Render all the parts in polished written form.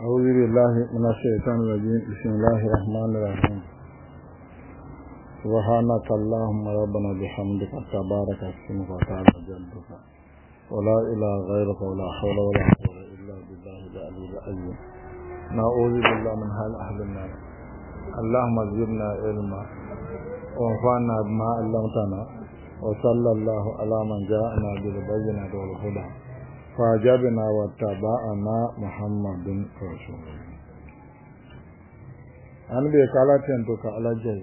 أعوذ بالله من الشيطان الرجيم. بسم الله الرحمن الرحيم. سبحانك اللهم ربنا بحمدك تبارك اسمك وتعالى جدك ولا إله غيرك ولا حول ولا قوة إلا بالله العلي العظيم. نعوذ بالله من حال أهل النار. اللهم زدنا علما وانفعنا بما علمتنا وصلى الله على من جاءنا بالبينات والهدى فاجبنا واتبعنا محمد رسول الله. أنا بيكالا تنتوك على جاي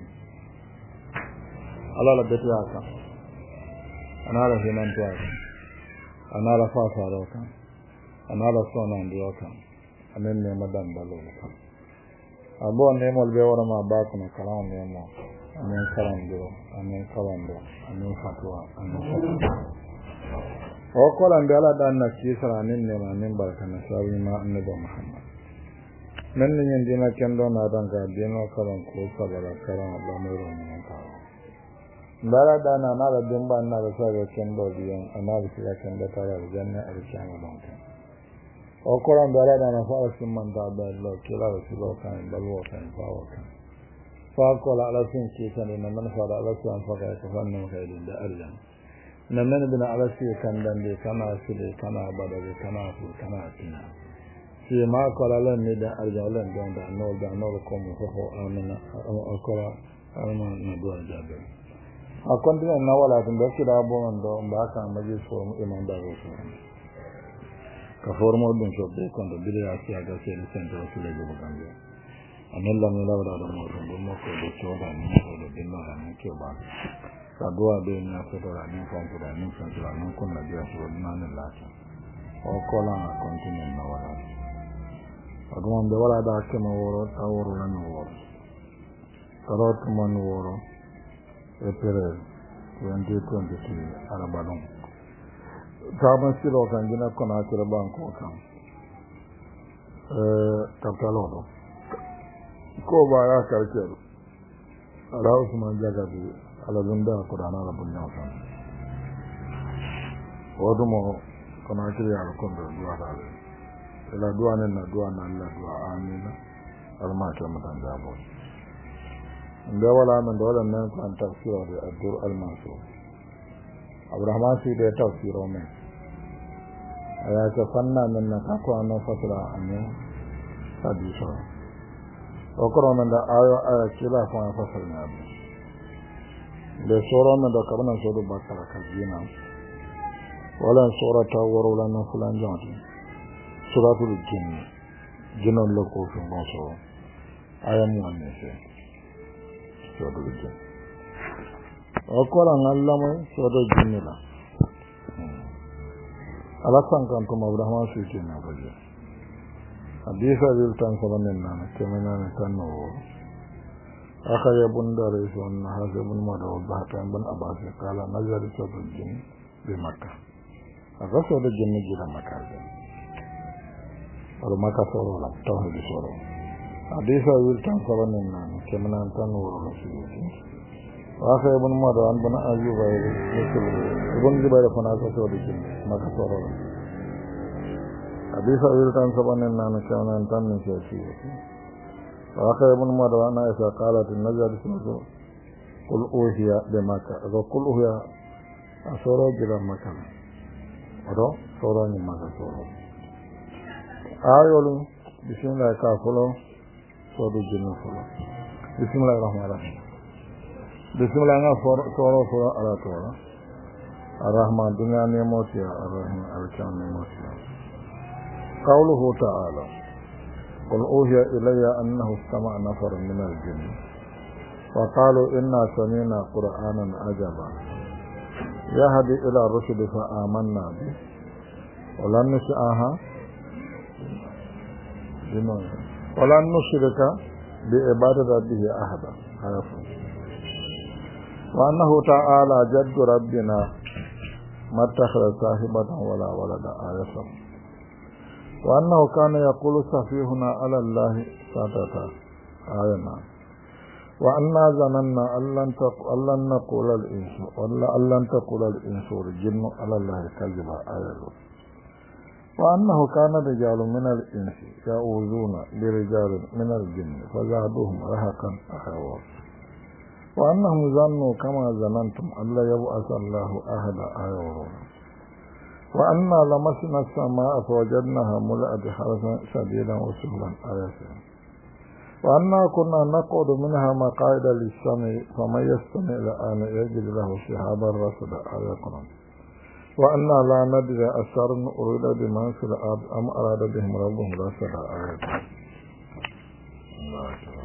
على لبتواك أنا على فينانتواك أنا على فاساروك أنا على صونانديوك أنا نيما دندلوك أبو نيمو البيورا ما باكنا كلام نيمو أنا كلام ديو أنا كلام ديو أنا فتوى أنا فتوى وقال أن بلا دان نكيسر أنين نما نين بركنا سابيما النبي محمد من يندينا كندو نادان كدينو كلام كوسا بلا كلام الله ميرو من كلام بلا دان أنا لديمبا أنا لسابي كندو ديان أنا لسابي كندو ترى الجنة أريكان ولونك وقال أن بلا دان فارس من تابع الله كلا رسول كان بلوا كان فاو كان فقال على سين كيسان إن من فعل على سين فقط فنم خير الأرجان نمن بنا على شيء كان دندي كنا سيد كنا بدر كنا فل كنا تنا في ما قال الله ندى أرجعنا نول كم فهو آمنا أقول آمنا ندوا جابر أكون أن ولا تنبكي رابون دو باكا مجلس فورم إمام داروس كفورم ودن شو بيكون دبلي أشياء كثيرة سنتر سلة جبكانجو أن الله ملا ولا دموع دموع كبشورا نمو دبنا نمكي بعض Kadua be ni afetora ni fonfura ni fonfura ni kunna dia so na ni lati o kola na continue na wala adon be wala da ke mo woro ta woro na no woro tarot man woro April 2023 arabadon taban silo kan gina kona kira banko kan kapitalodo ko ba ya karkero ala Usman Jagabi ala lunda Qur'ana la bunya san odumo kono akiri ala kondo dua dal ila dua na Allah dua amina alma ta matan jabo inda wala man dole nan kan tafsir da adur al-mansur Abraham shi da tafsiro ne aya ta fanna nan na ka ko an fasara anne hadisa o kono nan da aya kila ko an fasara ne da sauran da kabanan sauran ba ta kajina wala sura ta warula na fulan jati suratul jinn jinan lako fin baso ayan wannan sai suratul jinn akoran Allah mai suratul jinn la alasan kan kuma Abraham shi ke na baje hadisa bil tan sabanin nan kemenan tanno أخي ابن داريس والنهاز ابن مدعو بحثان بن أباس قال نزل صوت الجن بمكة أغسل الجن جدا مكة ولمكة صورة لك توحيد صورة حديثة ويلتان صبن النام كمنا تنور رسولك وأخي ابن مدعو بن أيوب ابن زبير فناك صوت الجن مكة صورة لك حديثة ويلتان صبن النام كمنا تنور رسولك وأخي ابن مروان إذا قالت النجار سنسو قل أوهي بمكة قل أوهي أسورو جدا مكة ورو سورو نمكة سورو آيولو بسم الله كافلو سورو جنو فلو بسم الله الرحمن الرحيم بسم الله سورو على طورو الرحمن دنيا نموتيا الرحيم الكام نموتيا قوله تعالى قل أوحي إلي أنه استمع نفر من الجن وقالوا إنا سمعنا قرآنا عجبا يهدي إلى الرشد فآمنا به ولن نشرك بعبادة به أحدا وأنه تعالى جد ربنا ما اتخذ صاحبة ولا ولدا آية وأنه كان يقول سفيهنا على الله ساتتا آينا وأنا ظننا أن لن نقول الإنس ولا أن لن تقول الإنس والجن على الله كذبا آية وأنه كان رجال من الإنس يعوذون برجال من الجن فزادوهم رهقا أخوات وأنهم ظنوا كما ظننتم أن لا يبعث الله أحدا أيورون وأنا لمسنا السماء فوجدناها ملأت حرسا شديدا وسهلا آياتها وأنا كنا نقعد منها مقاعد للسمع فمن يستمع الآن يجد له شهابا رصدا آياتنا وأنا لا ندري أشر أريد بمن في الأرض أم أراد بهم ربهم رصدا آياتنا الله أكبر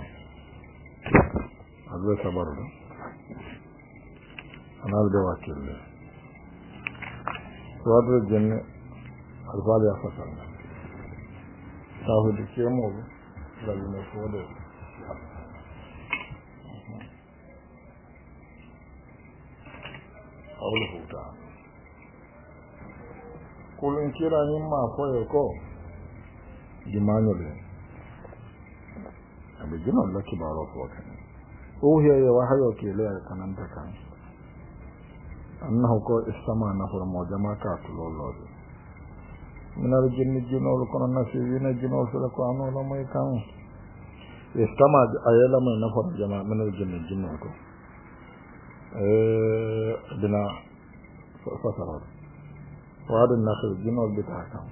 هذا صبر أنا أبدأ واكل سواد الجنة الفالي أفضل تاهد كيمو لازم سواد قوله تعالى قل إن كيرا نما فويكو جمانو لي أبي جنو لك بارو فوكني وهي يوحيو كيلي كنانتكا أنه كو استمع نفر موجمع كاتلو الله من الجن الجنول كنا نسيين الجنول سلكو عنو لما يكامو استمع أيلا من نفر جماع من الجن الجنول كو بنا فسرار وعد الناس الجنول بتاعكم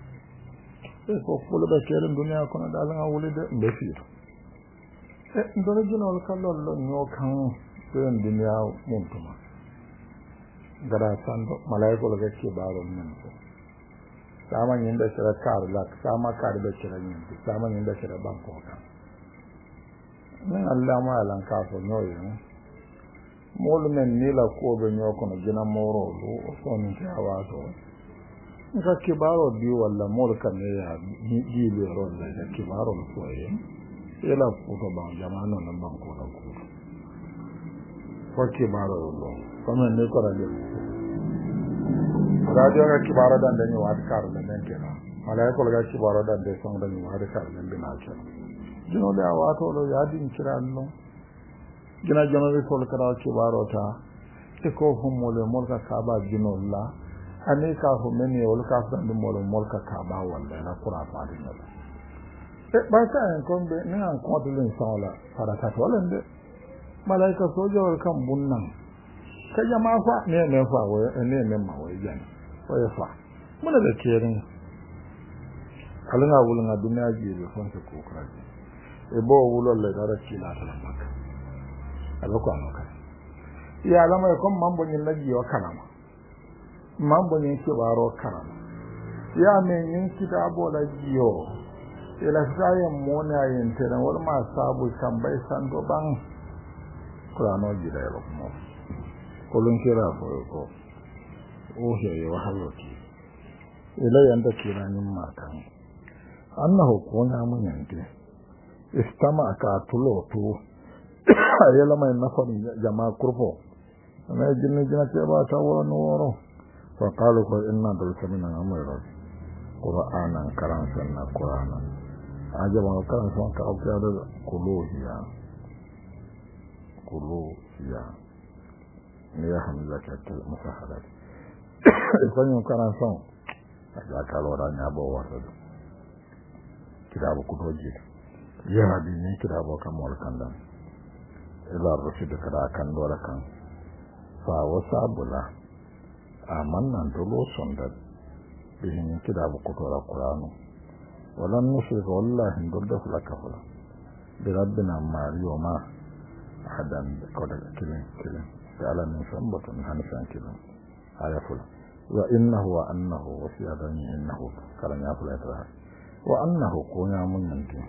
فقول بكير الدنيا كنا دالنا ولد بفير ndore jinol kallol no kan den dunya muntuma gara sando malaiko le ke baro men ko sama nyinda shira kar lak sama kar be shira nyindi sama nyinda shira banko ka men Allah ma lan ka fo noye mol men ni la ko be nyoko no jina moro lo so ni ta wato nka ke baro bi walla mol kan ne ya di le ron da ke baro ko ila kuto ba jama'an nan ban ko da ku fakki baro lo kuma ne ko da radio ga ki baro dan ne wa kar da men kenan malai ko ga ki baro dan de song da ni wa kar da bin acha jino da wa to lo ya din kiran no gina jama'a ko kara ki baro ta te ko hum mole mol ka ba jino la ane ka hu men ne wal ka san mol ka ba walla na kura fa din la ba sa en kombe ni an ko dulin sala para ta to lende malaika sojo kan bunnan ka jama fa ne fa wa ne ma wa yan wa fa mun da kerin kalanga wulun duniya ji be fon ta ko kra e bo wulol le dara kila ta maka alko amaka ya lama ko mambo nyin laji wa kanama mambo nyin ki baro kanama ya men yin kitabo la jiyo ila sayen mona yin tana wal ma sabu kan bai san do ban Qur'ano jida yalo mo kolon kira ko o he wa haloti ila yanda kira nin matan annahu kuna mun yanke istama ka tuloto ayala mai nafari jama'a kurfo ana jinna ce ba ta woro woro fa qalu ko inna dal samina amara Qur'anan karan sanna Qur'anan ajaba kan son ka auka da kuluhiya ne ya hamza ka ta musaharat idan kan son da ka lura ne abu wato kitabu kudoji ya hadi ne kitabu kamar kandan ila rushid kada kan dora kan fa wasabula amannan dolo sonda bihin kitabu kudora qur'anu ولن نشرك والله ندرس لك فلا بربنا ماريو ما أحدا قدر كلم فعلا نسنبط نحنسان كلم آية فلا وإنه وسيادني إنه كلام يفلا يتراه وأنه قويا من ينتي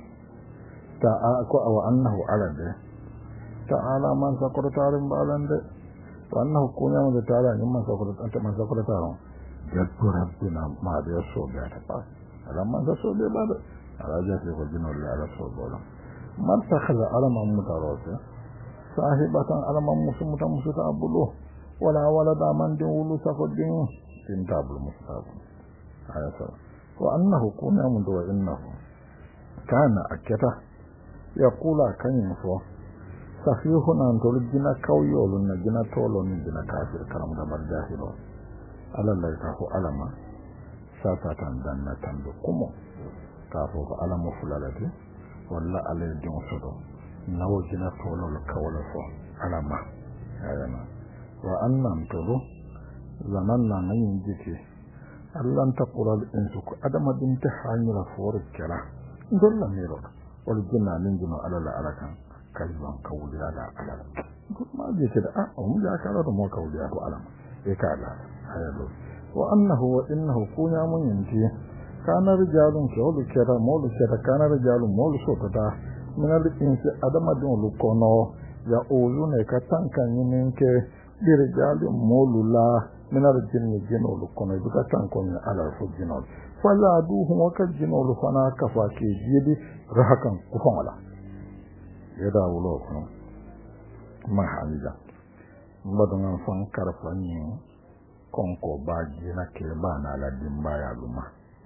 وأنه على ده تعالى من سقط تعالى بعلن ده وأنه قويا من تعالى من سقط تعالى جد ربنا ما بيسو بيتفاس alamman da so be ba da araja ce ko jino le ala so bola man takhadha alaman mutarasa sahibatan alaman musu ta abulu wala da man din wulu ta ko din tin tabul mustafa ayata wa annahu kuna mun da innahu kana akata yaqula kan yafo safihun an tolijina kawyolun na jina tolon jina kafir karam da barjahilo ala la ta ko alama sasatan danna tambe kumo ka fo ko ala mo fulalati walla ala don sodo nawo jina tolol kawla fo ala ma ayana wa annam tolo zananna nayin jike allan taqulal insuku adama din ta hanyar for kira dolla miro wal jinna min jino ala la alakan kalban kawliya da ala ma je da mu ya kala da mo kawliya to ala e kala ayalo wa annahu wa innahu kunya mun yanti kana rijalun kawlu kira molu kira kana rijalun molu sotata min al-insi adama din lukono ya ulune katankan yininke rijalun molu la min al-jinni jinul lukono duka tankon ala fu jinul fala duhu wa ka jinul fana kafa ke jidi rahakan kufala yada wulo ko ma halida mbadon fan karfani konko baji na ke ba na la dimba ya luma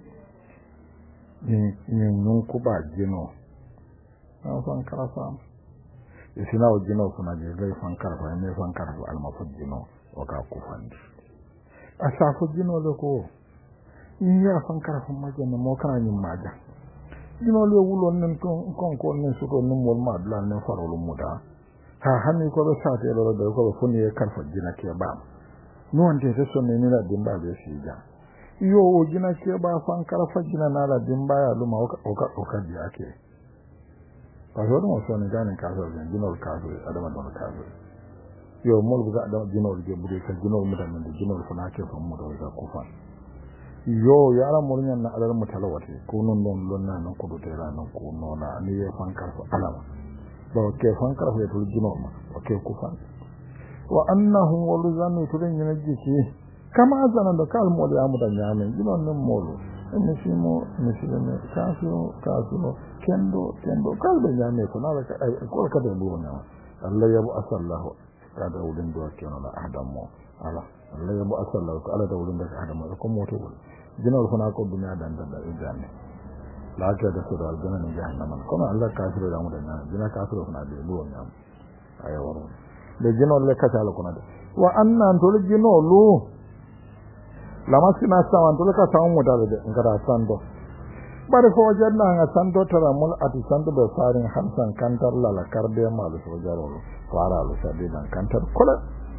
ni nunku ba jino na fan karfa isina o jino kuna je gai fan karfa ne fan karfa almafu jino o ka kufandi asafu jino le ko iya fan karfa majana mo kana yin maja jino le wulo nen konko nen su ko nen mol ma blan nen farolu muda ha hanni ko be sate lo do ko funi karfa jina ke ba non te so ne ni la dimba be sija yo o jina ke ba fan karfa jina na la dimba ya luma o ka ji ake ba so no so ne ganin ka so jina o ka so adama don ka so yo mol buga adama jina o ge buri ka jina o mudan da jina o fana ke fa mu da ku fa yo yara murnya na alal mutalawati ko non don na nan ko do tera nan ko nona ni ya fan karfa alama ba ke fan karfa ya to jina ma o ke ku fa wa annahu waluzani tudin yinajiki kama azana da kalmo da amudan yamin ginon nan molo nishimo nishime kasu kendo kalbe yame ko na ko ka da buwana Allah ya bu asallahu ka da ulin do kenan da adamu ala Allah ya bu asallahu ka ala da ulin da adamu ko moto wala ginon ko na ko duniya dan da janne la ka da su da aljanna ne jahannama kuma Allah kafiru da amudan yamin gina kafiru na da buwana ayawaro le jino le katalo kuna de wa anna antol jino lu lama sina sawan antol ka sawan mudale de ngara sando bare ko janna nga sando tara mul ati sando be farin hamsan kantar la karbe malu so jaro fara lu sabi dan kantar kola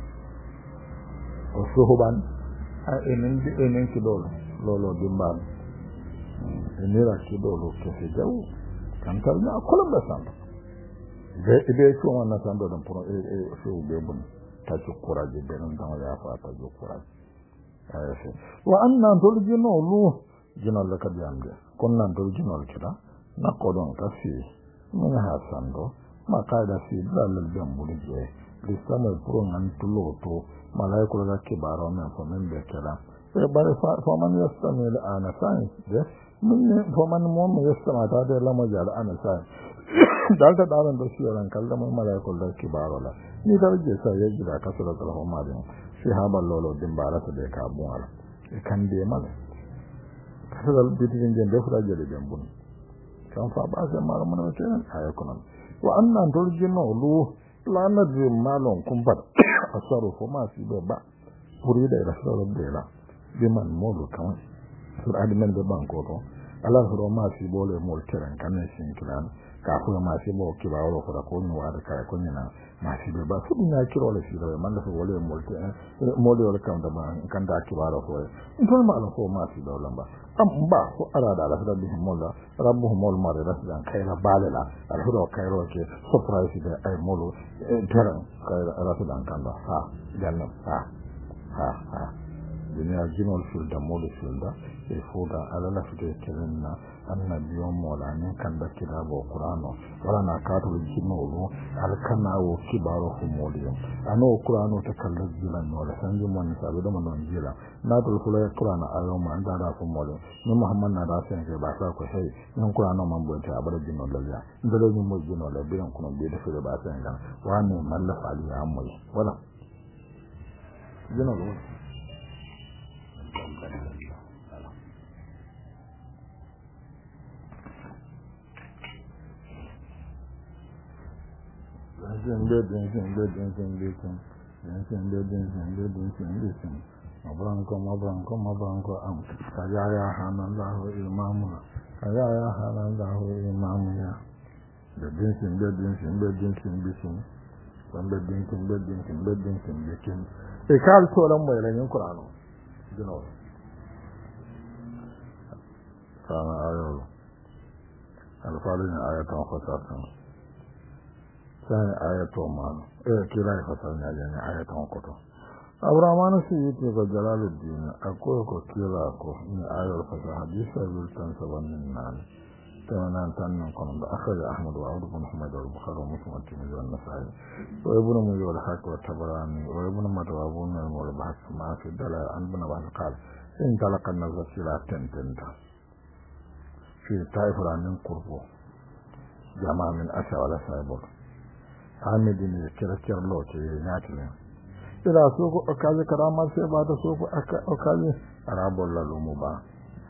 o suhuban a enen ki lolo dimbal enira ki dolo ke se jaw kantar na kola be sando be ko wannan sando dan puro so be bun ta ci kuraje be nan dan ya fa ta ju kuraje ayese wa anna dol jino lu jino la ka biamde kon nan dol jino kida na ko don ka fi mun ha sando ma ka da fi dal ben bulije listama puro nan tulo to malaiko la ke baro na ko men be kala e bare fa man yastamil ana sai de mun ko man mo yastama ta de la majal ana sai dalta dalan da shi ran kallon malaikul da kibarola ni darje sai ya jira ka sura al-rahma din shi habal lolo din barata da ka buwala kan de mala kasal bidin den da fura jere den bun kan fa ba sai mar mun kenan ayakun wa annan turjino lu lana de malon kumbat asaru ko ma si ba puri da rasul da la bi man modu kan sur admen de banko to ala ro ma si bole mol teran kan shin kiran ka kuma ma sai mo ki ba wala ko da ko ni wa da kai ko ni na ma shi ba su ina kiro la shi da man da wala mo te mo le wala kan da ba kan da ki ba da ko in to ma ala ko ma shi da wala ba am ba ko ara da ala da bi mo la rabbuhum mol mare da dan kai la balela al hudo kai ro ke surprise da ai mo lo teran kai ala da dan kan da ha janna ha dunya jinol filda mo le filda e foda ala la fide kelenna annabiyon molani kan da kitabo qur'ano wala na kato jinolo alkana wo kibaro fu moliyo ano qur'ano ta kallar jilan no la sanji mon sabe da mon jila na to kula qur'ano ayo man da da fu moliyo ni muhammad na da sai ba sa ko sai ni qur'ano man bo ta abara jinolo ya ndalo ni mo jinolo biran kuno be da fere ba sai ga wani mallafa ali amoi wala jinolo mabranko am kaya hanallahu imamuna kaya hanallahu imamuya da dinsin bisin wanda dinsin bikin e kal tolan mai ranin qur'ano dino kana ayo alfalin ayatan fasatan sai ayato man kira fasatan ne ayatan koto Abraman su yi ce ga Jalaluddin akwai ko kira ko ni ayar fasa hadisa zultan sabannin nan nan tannan kon da akhraja Ahmad wa Abu Muhammad wa Bukhari wa Muslim wa Tirmidhi wa Nasa'i wa Ibn Majah wal Hakim wa Tabarani wa Ibn Madawun wa Bahs ma fi dalal an ibn Abbas qal in talaqa an-nazar ila tantanta fi taifuranin kurbo jama'a min asha wala saibur Hamidin ya kira lote ya tilin ila so ko akaje karama sai ba da so ko akaje arabul lalumu ba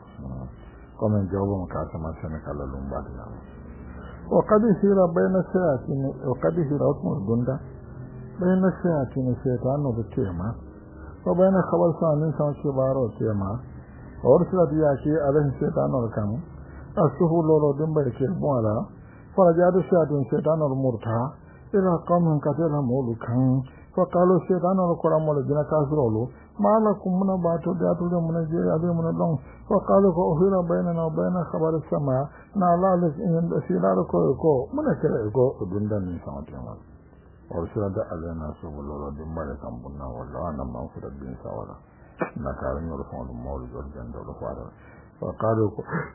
kuma jawabu maka sama sai kala lumba da wa qad sira bayna sayatin wa qad sira usmul gunda bayna sayatin shaytanu da tema wa bayna khabar sanin sa ce baro tema और सदिया के अलह शैतान और काम असुहु लोलो दिन बर के बोला फरजादु शैतान शैतान और मूर्था इला कम कतेला मोलुखं فقالوا الشيطان القرآن ولجنا كاسرولو ما لكم من باتو داتو من جي ادي من دون فقالوا فأخير بيننا وبين خبر السماء نالا لك ان سيلار كو من كرهكو دندن من سماتيما ورسل علينا سبل دمبر كمبنا والله انا مغفر بن سوارا نكارن يرفون مولد الجند والفار فقالوا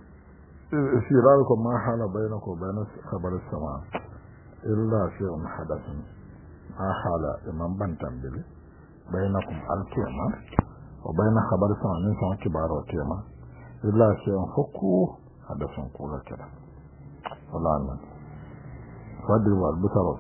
سيلاركم ما حال بينكم وبين خبر السماء إلا شيء حدث ahala imam bantan bil bainakum al-kiyama wa bain khabar samanin sama kibaro tema illa shay'un hukku hadathun kula kira wallahi fadil wal busara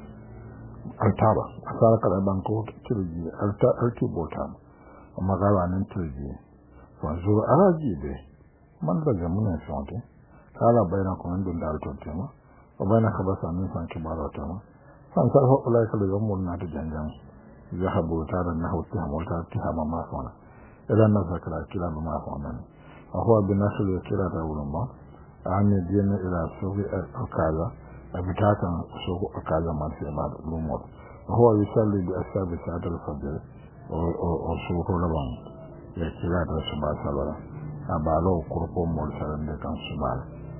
altaba asara kada banko kirji alki bota amma gawanin kirji wanzu araji be man da jamunan sonte kala bainakum indun da alton tema wa bain khabar samanin sama kibaro tema فانصرف أولئك اليوم والنات جنجان ذهبوا تارا نحو اتهام وتاتهم ما فعلا إذا نفسك الكلام ما فعلا وهو بنفس الكلام أول الله عامي دين إلى سوق أكاذا أبتاتا سوق أكاذا ما في بعض الأمور وهو يصلي بأسباب ساعة الفجر وسوق لبان يكلات السبع سبرا أبالو قرقو مرسلا لكان سبع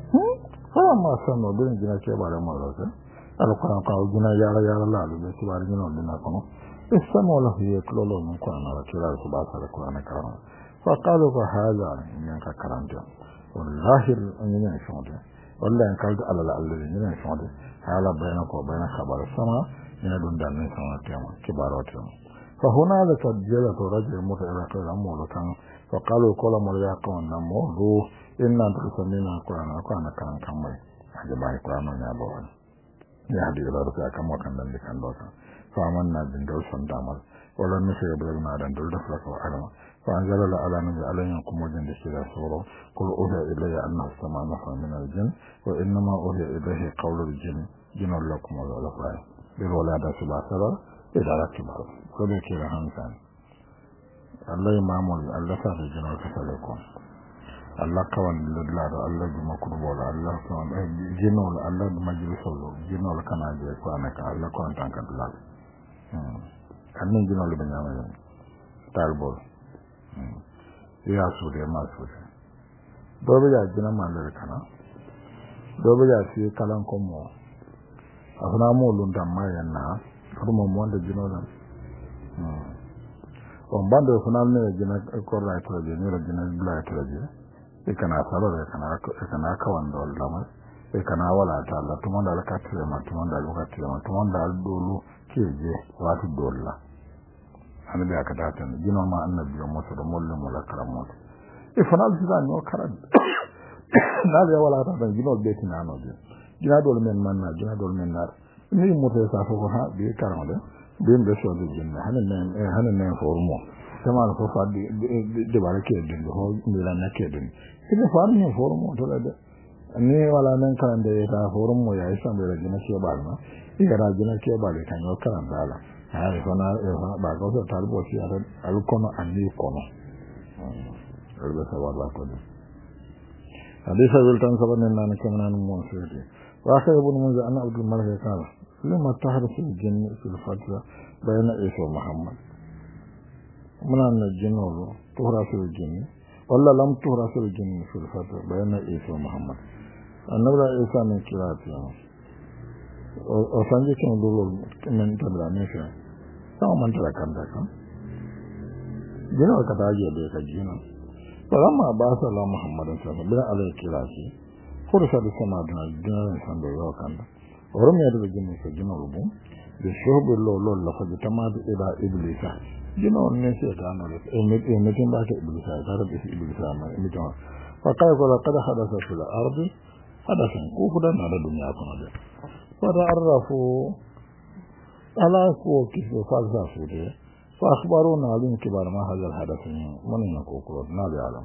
فلما سنوا بين جناك يبالي مرسلا alquran qaw gina yara lalu be ci war gino dina kono istamo la hiya klolo mun ko na la kira su ba sa alquran karam fa qalu fa hada min ka karanta wallahi annina shonde wallahi kalda alala alladhi min shonde hala bayna ko bayna khabar sama ina dun dan ne sama tema kibaratu fa hunalika jalatu rajul mutaqallaq amulu kan fa qalu qala mul yaqun namudu inna tusamina alquran kan kamai hada bai alquran ne abawan ya hadi da ruka kama kan dan dikan dosa fa amanna bin dawsan damal wala nufi ibrahima dan dulda falaka wa alama fa anzala ala nabi alayhi kum wajin da shira sura qul uha ilayya anna as-samaa nafa min al-jinn wa inma uha ilayhi qawlu al-jinn jinna lakum wa la fa'a bil walada subhanahu ila rakiba ko da kira hansan Allah imamul Allah fa da jinna ka salakum Allah kawan lillahi Allah juma kurbola Allah kawan jinol Allah majlisolo jinol kana je ko anaka Allah ko tanka dalal kanin jinol be nyama talbol ya su de ma su dobe ya jina mandar kana dobe ya ci kalan ko mo afuna mo lunda mayana kuma mo wanda jinola on bando funa ne jina ko ra to je ne jina bla to je ikana sabara kana ka wanda wallahi ikana wala ta Allah tuma da alkatire ma tuma da alkatire ma tuma da dolu keje wato dolla annabi aka data ne gina ma annabi musu da mulmin mulakaram ifnal sidan no karan na da wala ta da gina beti na no gina dol men manna gina dol men nar ni mutu sa ko ha bi karam da bin da so da jinna hanan ne formo sama ko fa de barake din ho milan nake din ina faru ne formo to da ne wala nan kan da ya formo ya isa mai rajina ke ba na ina rajina ke ba le kan yo kan dala ai kona ba ko to talbo shi alkono anni kono Elbe sawala ko de. Hadisa wiltan saban nan kamanan mo sede. Wa akhay ibn Munzir ana Abdul Malik qala lima tahrisu al-jinn fil fatra bayna Isa wa Muhammad. Munan jinno tuhrasu al-jinn walla lam tuhrasu al-jinn fil fatra bayna Isa wa Muhammad. Annabi Isa min kirati. O sanje kin dolo men tabra ne sha. Sama man tara kan da kan. Jinno ka taje da ka jinno. Falamma ba'atha Allah Muhammadan sallallahu alaihi wa sallam fursa da sama da dinan san da yau kan da wurin ya da jinni sai jinno rubu da shuhbu lolo la fa tamadu ila iblisa jinno ne sai ta no mutum ba ta iblisa ta da iblisa ma mutum fa kai ko kada hadasa fil ardi hadasan ko kudan na da duniya kuma da fa da arrafu ala ko kiso falsa su da فأخبرونا عليهم كبار ما هذا الحدث من ينقوكرون نابي عالم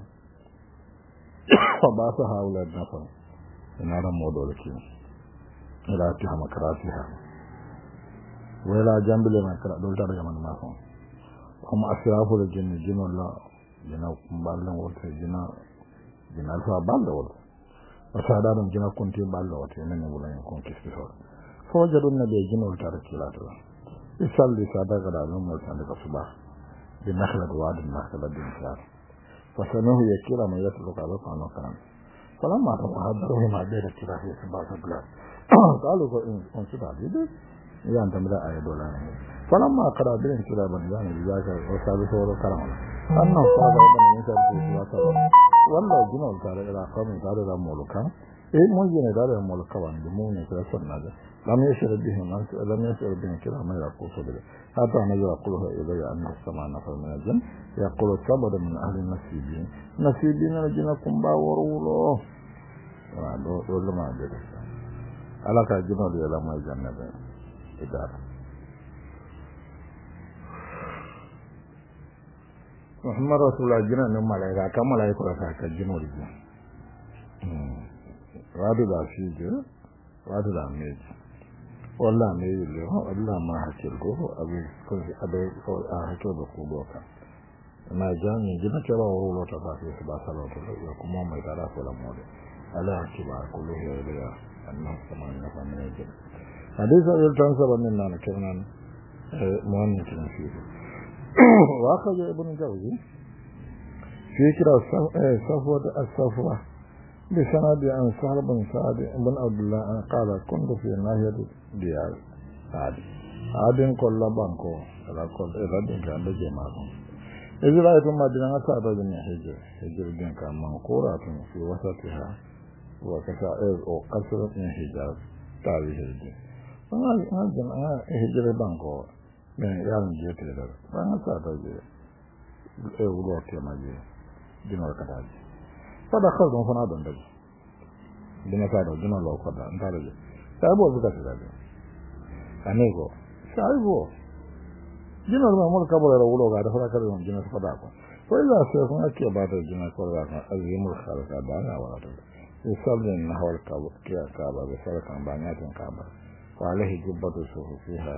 فبعث هؤلاء النفر إن هذا موضوع لكي إلى اتهم كراسها وإلى جنب لما كرا دول ترجع من ما فهم هم أسراف الجن جن الله جنا بالله ورث جنا الفا بالله ورث وسادهم جنا كنتي بالله ورث من يقول يكون كسر فوجدوا النبي جن ورث لا ترى يصلي صدق العلوم وصدق الصباح بنخلة وعد النخلة بالإنسان فسنوه يكير ما يطلق على قانون كلام فلما تحضره مع بيت الكراف يسبع سبلا قالوا إن سبع بيدي إذا أنت مدى آية دولان فلما قرأ بين كلاب النظام بذاك وصابه ورى كلام أنه صاب ابن يسر في سبع والله جنول تعالى إلى قوم تعالى مولكا موجين تعالى مولكا وان بمون يترسل ناجا لم يشعر بهم كلا ما يقول صدره حتى أن يقوله إلي أن السماء نفر من الجن يقول صبر من أهل النسيبين لجنكم باورولو دول ما جلس على كجنود إلى ما يجنب إدارة محمد رسول الله جنان ملائكة كما لا يقول كجنود رادو دا فيجو رادو دا ميجو والله ما يقول الله ما حكي له أبي حكي له كوبوكا ما جاني جنا كلا ورولو تفاصيل سبعة سلوات يكون ما يتعرف ولا مولى على كبار كله يليا الناس كمان نفهم يجي حديث التنسب مننا كنا مهند نفسه وأخذ ابن جوزي في كلا صفوة الصفوة بسند عن سهل بن سعد بن عبد الله قال كنت في ناحية ديار عاد كل بانكو على كل إرادة كان جماعة إذا رأيت مدينة سعد بن هجر دين كان منقورة في وسطها وكسائر أو قصر من حجاز تاريخ الدين فما هجر بانكو من يوم جيت له فما سعد جي أولو كما جي دينار كذا فدخلتم فنادن دجي دينا كادو دينا لو كدا انتارجي سايبو بكاتي دجي انيكو سايبو دينا ما مول كابو لو ولو غادا فدا كادو دينا فداكو فإذا سيكون أكي بعد دينا كودا أزيم الخالق بانا ولا تد يصلين نحو الكابو كيا كابا بسالك عن بانيات كابا وعليه جبة الصوف فيها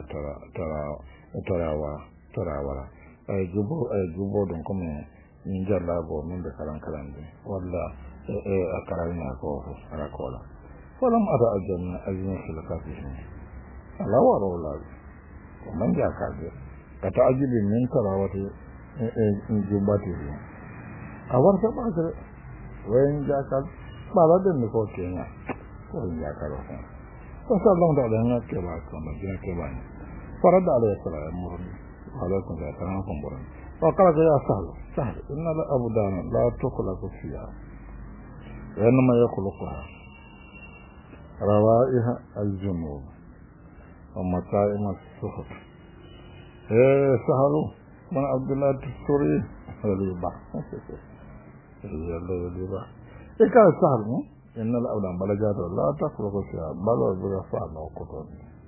ترى ولا أي جبو دونكم min jallabo min be kalan walla akarayna ko ala kola falam ada aljanna azna fil kafirin ala wala ko man ja kaje kata ajibi min tarawati jubati awar ta ba sare wayin ja kal bala den ko kenya ko ja kal ko sallallahu ta'ala ya ke ba ko ma ja ke ba farada alayhi salam murni alaikum ya tanakum buran وقال يا سهل إن الأبدان لا تخلق فيها وإنما يخلقها روائح الجنوب ومتائم السخط سهل من عبد الله التسوري رليبا إيه سهل إن الأبدان بلجات لا تخلق فيها بل بغفان وقطن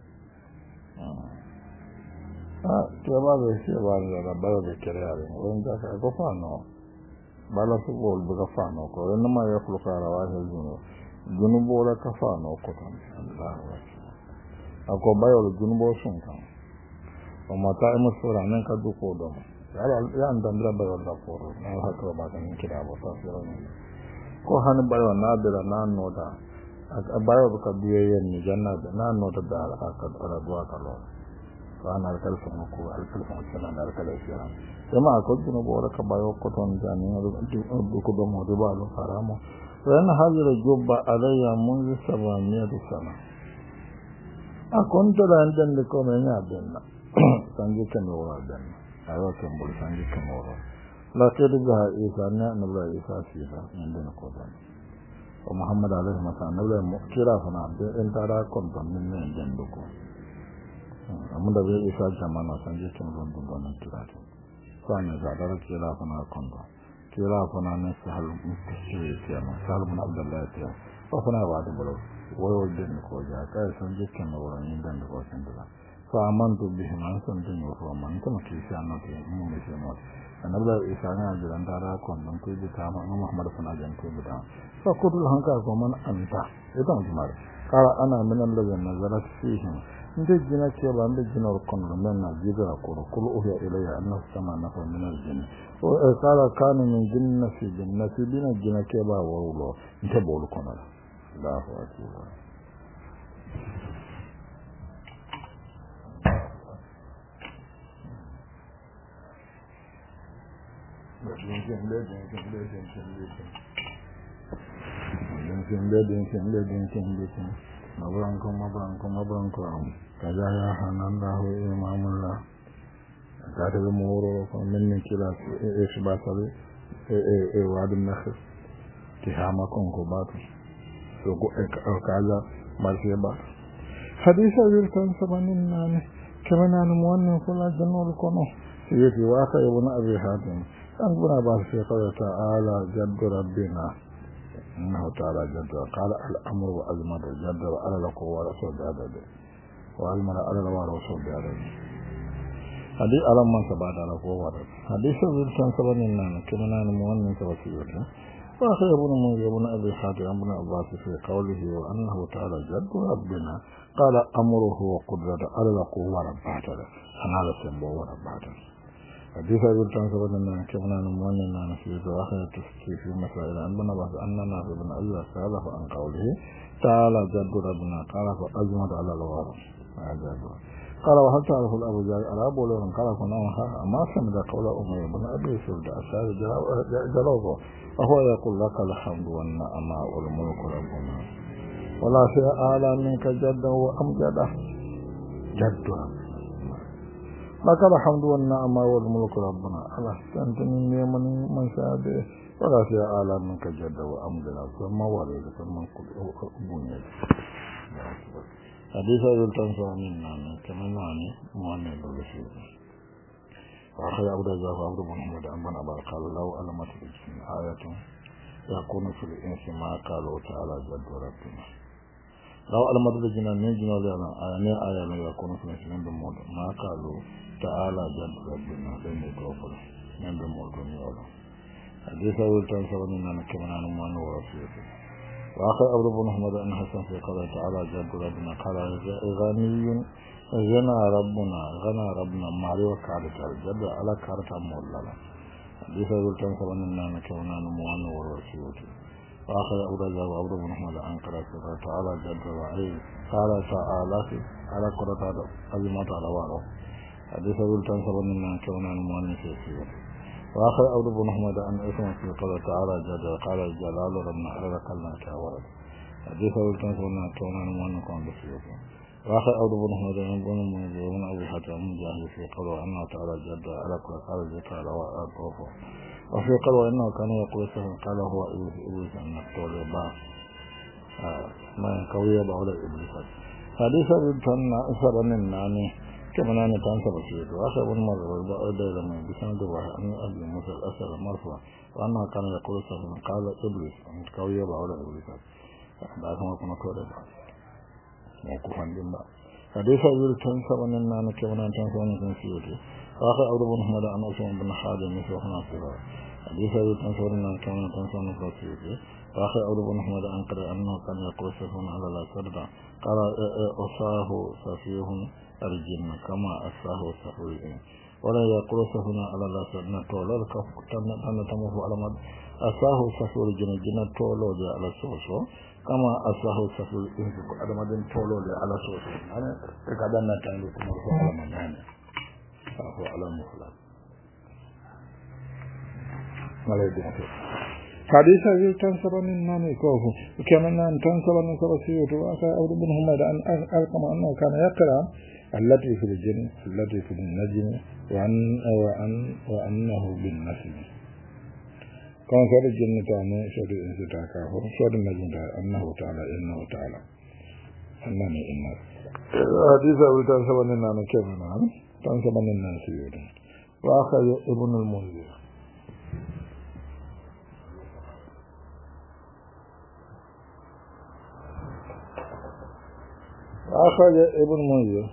che va che va da bella di creare un da che fanno balla su vol che fanno ko non mai io collocare la junubo la ka fanno ko tan Allah ako bayo junubo sun kan o mata e musura nan ka duko do ya andam rabba wala foro na hakro ba kan kida ba tafsiro ni ko han bayo na bira na noda bayo ka biye ni janna na noda da aka ara duwa kalo ana kalfa ko alkalfa sana da kalfa jama'a ko dino bora ka bayo ko ton jani du ko do mo do ba lo haramo ran hazira jubba alayya mun sabamiyatu sana akonto da andande ko me nya benna sanji kan wora benna ayo kan bol sanji kan wora la kedu ga isa na nabla isa sira ndene ko dan o muhammad alaihi wasallam nabla mo kira fana be en tara kon don min ne ndendo ko amunda be isa jamana sanji kan don don kira to sana ga dara kira fana kon don kira fana ne sahal mustashiri kiyama sahal bin abdullah ya ko fana wa da bolo woyo den ko ja kai san jikin wurin inda da ko san da fa amantu bihi man san din ko man kuma ki sha na ke mu ne shi mu annabi isa na jiran dara kon nan ko ji ta ma muhammad sallallahu alaihi wasallam fa kudu hanka ko man anta idan kuma kala ana min allazina nazarat fihi inda jina ce ba inda jina kon nan na jiga ko kul uhiya ilayya annahu sama nafa min aljinn wa kala kana min jinna fi jannati bin jina ke ba wawlo inte bolu kono الله أكبر mabranko kaza ya hanallahu imamullah kada muro ko min kila isbatale wadin nakhs kihama konko batu ko kaza marfiya ba hadisa wirkan sabanin nan kamana nan wannan kula jannul kono yafi wa ka ibn abi hatim an guna ba sai qala ta'ala jaddu rabbina innahu ta'ala jaddu qala al amru wa azmatu jaddu ala lakum wa rasul dadad wa almana ala wa rasul dadad hadi alamman sabada la ko wa hadisa wirkan sabanin nan kamana nan wannan sabati وآخر ابن أبي حاتم ابن عباس في قوله وأنه تعالى جد ربنا قال أمره وقدرته على القوة ربعته أنا على السنبو وربعته حديث أبي التنسب أننا كمنا نموننا في آخر التفكير في مسائل أنبنا بس أننا في ابن أبي سأله عن قوله تعالى جد ربنا قال فأزمت على الوارث قال وهل تعرف الأبو جاي الأب ولون قال فنوها ما سمد قول أمي بن أبي سلد أشار جلوبه وهو يقول لك الحمد والنعماء والملك ربنا ولا شيء أعلى منك جدا وأمجدا جد لك الحمد والنعماء والملك ربنا على استنتني من شاهده ولا شيء أعلى منك جدا وأمجدا ثم ولد ثم أبوني حديث أبي التنسى منا كما نعني مؤمن بالرسول وأخي أبو دجاج عبد بن محمد بن أبا قال لو ألمت الجن آية يكون في الإنس ما قالوا تعالى جد ربنا لو ألمت الجن من جن لنا آية لا يكون في الإنس من بموت ما قالوا تعالى جد ربنا لم يكفر من بموت يولا حديث أبي التنسى منا كما نعني مؤمن بالرسول وآخر أبو بن محمد أن حسن في قوله تعالى جد ربنا قال غني غنى ربنا مالي وكارت الجد على كارت مولانا حديث يقول تنسى أننا كونا نموان ورسول وآخر أبو رجاء وأبو بن محمد أن قرأت تعالى جد وعلي قال تعالى على قرأت أزمات على واره حديث يقول تنسى أننا كونا نموان في سير وآخر أبو بن محمد أن اسم في قوله تعالى جد قال الجلال ربنا على كلنا كاورد حديث يقول تنسى أننا كونا نموان كون بسير وآخر أبو بن محمد بن أبي حاتم مجاهد في قوله أنه تعالى جد على كل قال ذكر على وأطوفه وفي قوله إنه كان يقول سهل قال هو إبليس أن نقتل بعض ما قوية بعض إبليس حديث ابن أسر الناني كما ناني تنسى بسيط وآخر ابن مرة والبعض من بسند واحد أن أبي موسى الأسر المرفوع وأنه كان يقول سهل قال إبليس أن قوية بعض إبليس بعدهم كنا كوري بعض موقوفا بالله حديث أبي التنسى وننا كما تنسى ونسى سيوتي وآخر أبو بن محمد عن أسوان بن حاجة مثل هنا سيرا حديث أبي التنسى وننا كما تنسى ونسى سيوتي وآخر أبو بن محمد عن قرأ أنه كان يقول سيفون على لا سردا قال أصاه سفيه الجن كما أصاه سفيه ولا يقول سفنا على الله سبحانه وتعالى كفتنا تمه على مد أساه سفر جنة تولو على سوسو كما أساه سفر على مد تولو على سوسو أنا كذا تعلم كم على مد أنا أساه على مخلص ملاذ حديث أبي تنسب من نام كوفو كما أن تنسب من كرسيوت وأخا أبو بن حميد أن ألقم أنه كان يقرأ التي في الجن التي في النجم وأنه بالنسم كان صار الجن تعالى صار الإنس تعالى صار النجم أنه تعالى إنه تعالى أنني إنه حديث أبي تنسب من نام كيف نام تنسب من الناسيوت وأخا ابن المنذر أخرج ابن منذر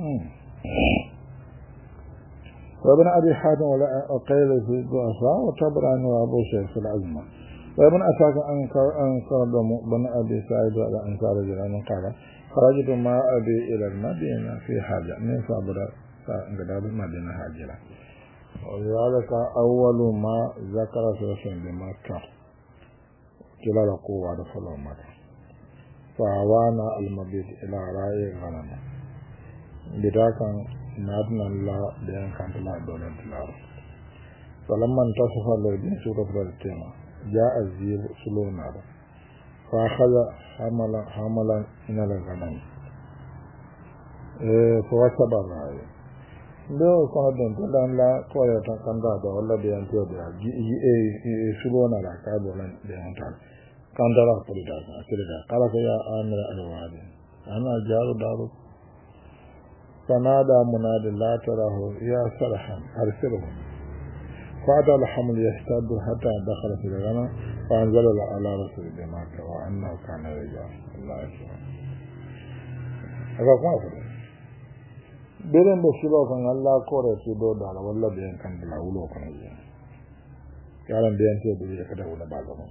وابن أبي حاتم وقيل في الضعفاء وطبراني وأبو شيخ في العزمة وابن أساك أنكر بن أبي سعيد على أنصار جيران قال خرجت مع أبي إلى المدينة في حاجة من صبر فانقلاب المدينة حاجرة ولذلك أول ما ذكر في بمكة جلال قوة فلو مكة فأوانا المبيت إلى رأي غنم بداكا نادنا الله بأن كانت الله دولة الأرض فلما انتصف الذين سورة التيمة جاء الزيب سلونا فأخذ حملا من الغنم فوسب الرأي لو كنا دون لا كوية كندا ولا بأن تودع سلونا لا كابولا بأن تعالى كاندرا قريدا كريدا قال يا امر الوادي انا جار دار فنادى منادي لا تراه يا سرحا ارسله فأتى الحمل يشتد حتى دخل في الغنم فانزل على رسول الله وانه كان رجال الله اكبر هذا ما فيه بيرن بشلو كان الله كوري في دو دار ولا بين كان لا ولو كان يا بين تي كده ولا بالهم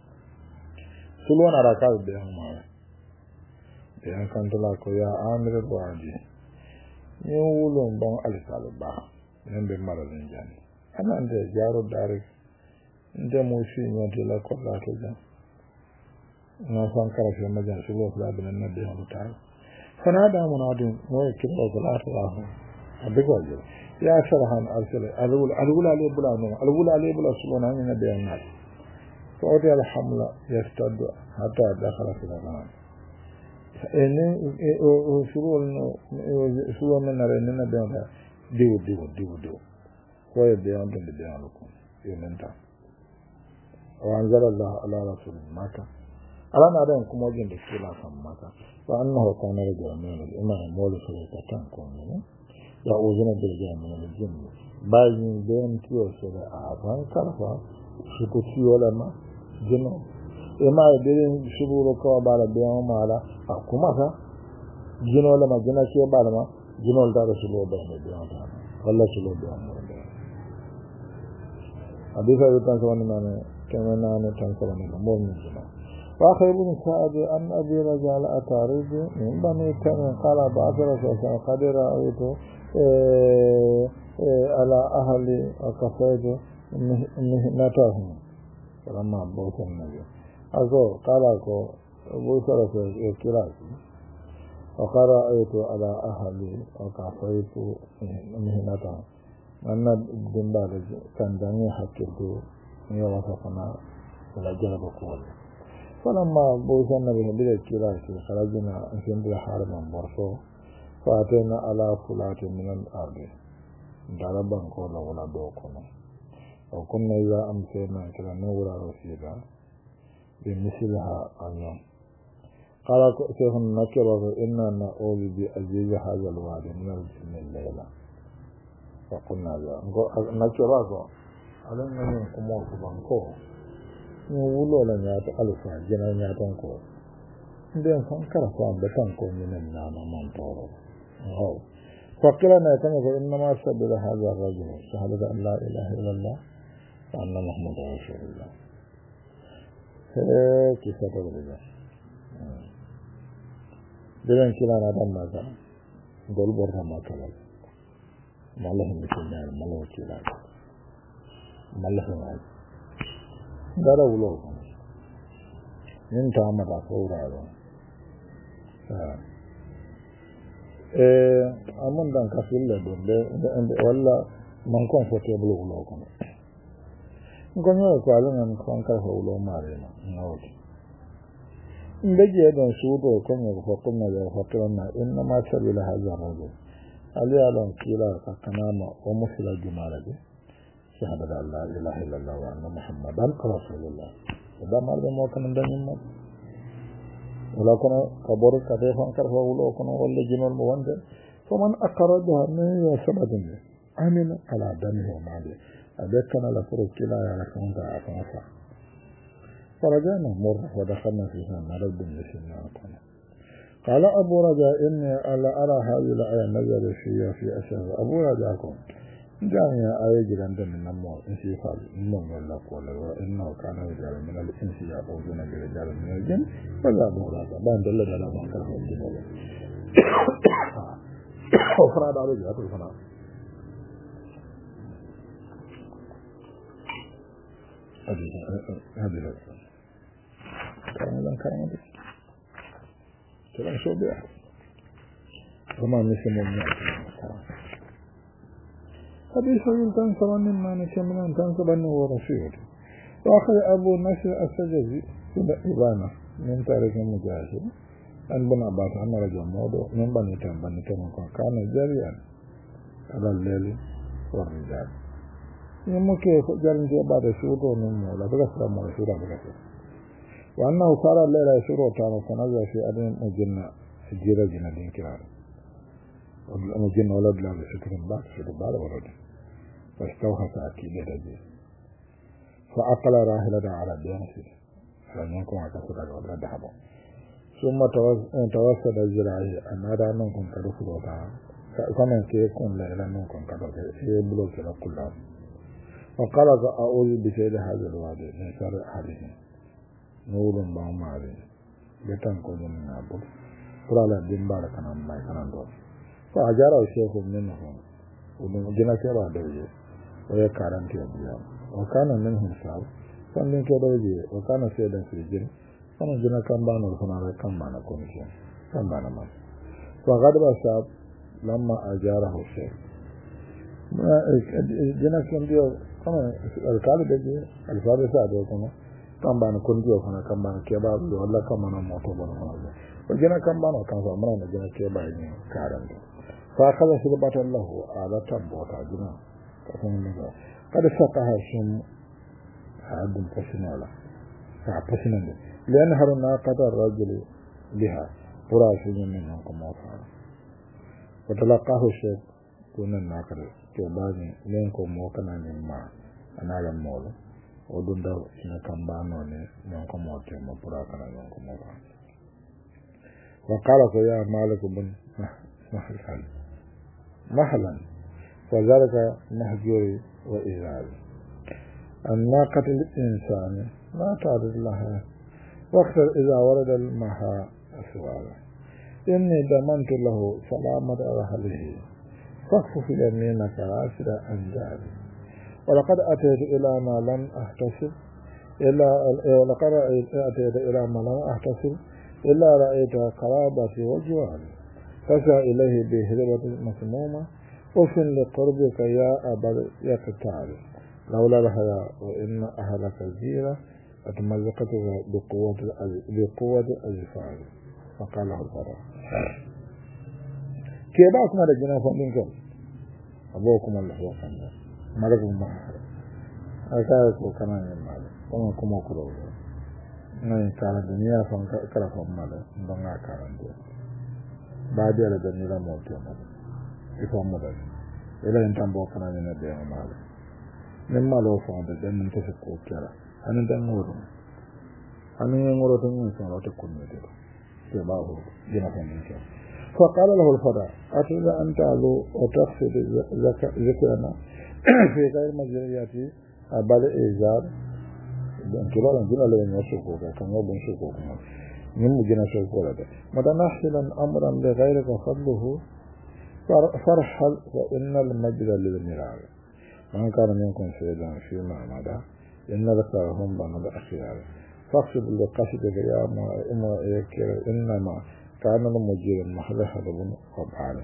سلونا ركاب بهم ما بهم كنتلا كويا أمير الوادي يقولون بون الكالبا من بمرضين جاني أنا عند جارو دارك عند موسى نجلا كلا تجا ناسان كلا في مجال سلوك لا بين النبي الله فنادى منادي موي كلا كلا الله أبيكوا يا سرحان أرسل الأول عليه بلا نوم الأول عليه بلا سلونا من النبي الله فأتي الحمل يستد حتى دخل في الغنم إن سلول من نرينا بيانا ديو هو بيان دون بيان لكم يمنتا وأنزل الله على رسول مكة على نادم كم وجن بسلا كم مكة وأنه كان رجلا من الإمام مولى سلطان كونه يعوذون بالجن من الجن باين بين تيو سلا أعظم كرفا شكوتي ولا ما جنو إما يدين شبورو كوا بالا بيان مالا أكما سا جنو لما جنا كوا بالا ما جنو لدار شلو بيان بيان والله شلو بيان أبي سعيد تنسوني مانه كمان أنا تنسوني مول من جنا وآخر ابن سعد أن أبي رجال أتاريج من بني تميم قال بعد رسول قد رأيته على أهل وكفيت مهنتهم فلما بوت النبي أقول قال أقول بوسرة الكراس وقال رأيت على أهلي وكفيت مهنتهم أن الدنبال كان دني حكيته يوصفنا ولا جلب قول فلما بوت النبي بلا الكراس خرجنا في حرم برصو فأتينا على فلات من الأرض ضربا قولا ولا دوكنا وكنا إذا أمسينا كلا نورا رسيدا بمثلها اليوم قال شيخ النكرة إنا نقول بأجيز هذا الوادي من الجن الليلة فقلنا ذا نكرة ألم ينكم وصبانكو نقولوا لن يتألفا جنا يتنكو بين فانكرفا بتنكو من النام من طورو فقلنا كما إنما سبب هذا الرجل شهادة أن لا إله إلا الله وأن محمد رسول الله كيف تقول ذلك بلن كلا ندم ماذا دول برها ما كلا مالله مثل مالله وكيلا مالله ما دارا ولو من تعمد أصورا أمون دان كفيل لدون ولا من comfortable ولو كنا نكون يقول أن كونكر ولو مارينا نقول نجي دون سودو كم يفكرنا يفكرنا إنما سبيل هذا الرجل علي على كلا كناما ومثل الجمالة شهادة الله إله إلا الله وأن محمدا رسول الله هذا ما له موكل من دنيا ولا كنا كبر كذا فانكر فولا كنا ولا جنون موند فمن أقرضها من يسبدني أمين على دمه وماله أذكرنا لفرق كلا على كونك أفنصا فرجعنا مرة ودخلنا فيها مرد بسنا كنا قال أبو رجاء إني أرى هذه الآية نزل فيها في أشهر أبو رجاءكم جامع آية جلند من النمو إنسي قال إنه الله قول وإنه كان رجال من الإنس يعوذون برجال من الجن فذهبوا رجاء بان دل على ما كان في الجبل وفراد على رجاء الفراد هذه الأسفل كان كلام شو بيع وما نسمع من حديث الإنسان سبحان ما نسمع من الإنسان سبحانه ورسوله وأخذ أبو نصر السجزي في إبانة من تاريخ المجاهد أن بن عباس أن رجل موضوع من بني تام كان جريئا على الليل والرجال يمكن جرين في بعض الشهور من مولا بغسر مولا شورا بغسر وأنه صار الليل يشورو تام فنزل في أدن مجنة جيرا جنة دين كرار مجنة ولد لا بسكرين بعد شدو بعد ولد فاستوحى أكيد رجل فأقل راحلة على الديانسي فلن يكون أكثر ولا دحبه ثم توسد الزراعي أن هذا منكم كدخلوا كما يكون ليلا منكم كدخلوا يبلغ كلا كلهم وقال أعوذ بسيد هذا الوادي من شر أحدهم نور باماري بتنقل من أبو فرالا دمبار كان ما كان دور فأجار الشيخ منهم وجنا سيرا دوجي ويكارن تيابيا وكان منهم سال فمن كدوجي وكان سيدا في الجن فمن جنا كان بانو فنارا كان بانا كونشين كان بانا ما فغضب الشاب لما أجاره الشيخ جنا كان ديو كما الكالي بيجي الفارس سادو كما كان كنتيو كنا كان كيبا ولا كان موتو بنا وجنا كان كان فمرنا جنا كيبا ني كارن فأخذ شربة الله على تبوتا جنا قد سقها شم عبد فشنالا فحسنا لأن هرنا قدر الرجل بها فراش منهم كموتا وتلقاه الشيخ كنا الناقر كباني لينكم موكنا مما أنا للمول ودون دو إن كان بانوني نيونكم موتي مبراكنا نيونكم موتا وقال يا مالك بن مهلا وذلك مهجوري وإزاري الناقة الإنسان لا تعرض لها واختر إذا ورد المها أسوالا إني ضمنت له سلامة رحله فاخفف يمينك عاشر أنجاري ولقد أتيت إلى ما لم أحتسب إلا رأيت قرابتي وجواري فسع إليه بهربة مسمومة وفن لقربك يا أبا يقتال لولا الحياء وإن أهلك الجيرة أتمزقتك بقوة الأزفار فقاله الفرع كيف أكما رجنا فمنكم أبوكم الله وقنا ملكم معه أكاركم كمان المال ومن كم أكروا نين كان الدنيا فانكرفهم ماله نبغى كارن دي بعد يلا دنيا موت يوم يفهم ماله إلا إن تنبو كنا نبيه ماله نما لو فاند دم تسكو كلا أنا دمورم أنا يمورم من سنة تكون مدير تباه جنا فمنك فقال له الفضاء أتريد أن تعلو وتخفض ذكرنا في غير مجرياتي أبال إيجاد كلا جنا لين يسوقك كم يبون يسوقك نم جنا سوقك متنحلا أمرا لغيرك فضله فرحل فإن المجد للمرار من كان منكم سيدا فيما مدى إن ذكرهم بنا الأخيار فاقصد لقصدك يا ما يكر إنما كان المجير محلها لبن وبعاله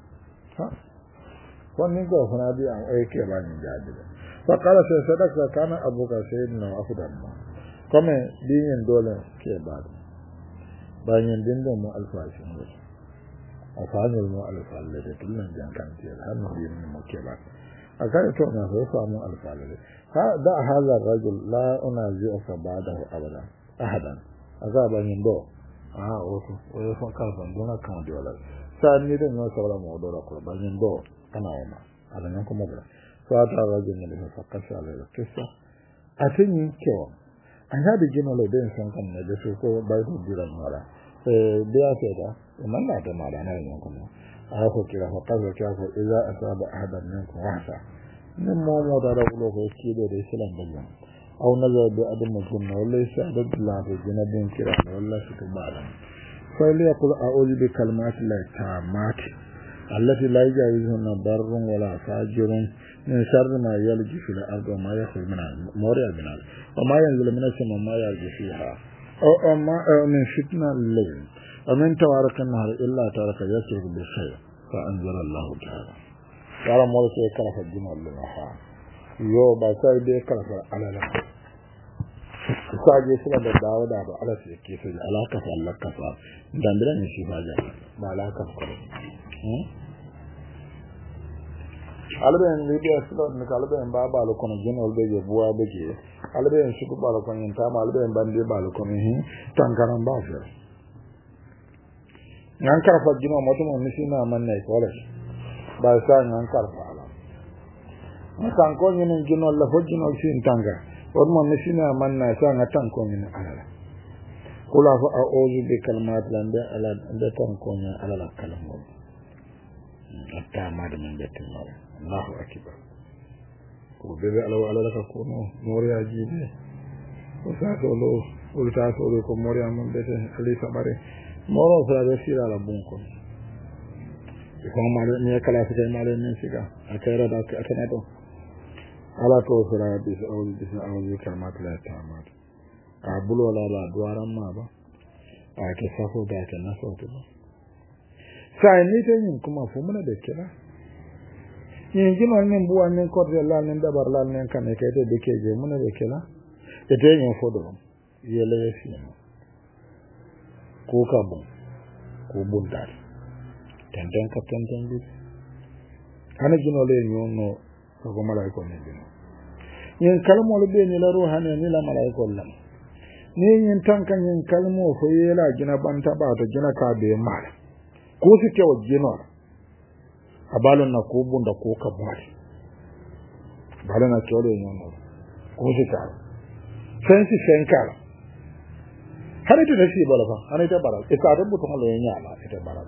ونقول هنا دي عن أي كيبان جادل فقال سيدك كان أبوك سيدنا أفضل ما كما دين دولة كيبان بين دين دولة الفاشن أفعال المؤلف الذي كلنا جان كان تير هل دين مكيبان أكاد تونا فيفهم الفعل هذا الرجل لا أنازعك بعده أبدا أحدا أكاد بين دو أوكي ويفهم كافن دون كان دولة سألني ده ما سوى موضوع كله بين دو أنا وما على نكون مبلا فهذا الرجل اللي فكر على القصة أتني كوا أنا بيجينا لدين سانكم نجسوكو بايدو ديران مرا بيأتيدا ومن لا تمارا نعلمكم أخو كلا فقط كافو إذا أصاب أحدا منكم وحشا من موضوع رغلوه كيدو دي سلام بجان أو نظر بأدم الجنة ولا يساعد الله في جنة كرام ولا ستبالا فليقل أعوذ بكلمات الله التامات التي لا يجاوزهن بر ولا فاجر من شر ما يلج في الأرض وما يخرج من مورع البنات وما ينزل من السماء وما يلج فيها أو من فتنة الليل ومن توارق النهر إلا تارك يسرق بالخير فأنزل الله تعالى قال مولك يكرف الجنة للنحا يو باساي دي كرف على لك ساجي سلا بداو دابا على سيكي سيجي على كفا الله كفا داندرا نشي فاجا ما لا كفا alben libe sila ni kalben ba balo kono jinol be buwa beje alben shuku balo kono tama alben bande balo kono tankaran ba fe nan karfa jino moto mo misina man nay ko les ba sa nan karfa ala tan ko ni jino la fo jino sin tanga on mo misina man na sa na tan ko ni ala kula fa a'udhu bi kalimat lande ala de tan ko ni ala la kalamo hatta ma de min betin mala Allahu akbar ko bebe ala la ka ko no moriya jibe ko sa solo ulta solo ko moriya mon bete ali sabare moro fra de sira la bunko ko mare ne kala fi mare ne siga akara da akana to ala to fra bi awli kalmat la tamat a bulo la duaran ma ba a ke safo da ke na so to sai ni tin kuma fu mun da kira yin jino nin buwa nin korre la nin dabar la nin kan ke te dike je mun da kila e te yin fodo yele yesi ko ka bon ko bundar tenden ka tenden bi ana jino le nyono ko malaiko ne jino yin kalmo le be ni la ruhani ni la malaiko la ni yin tankan yin kalmo fo yela gina banta ba to gina ka be mal ko su ke wajino abalon na ko bunda ko ka bari balana tole nyono ko su ta sensi senkala hari to shi bala fa hari ta bara ita da butun le nyala ita bara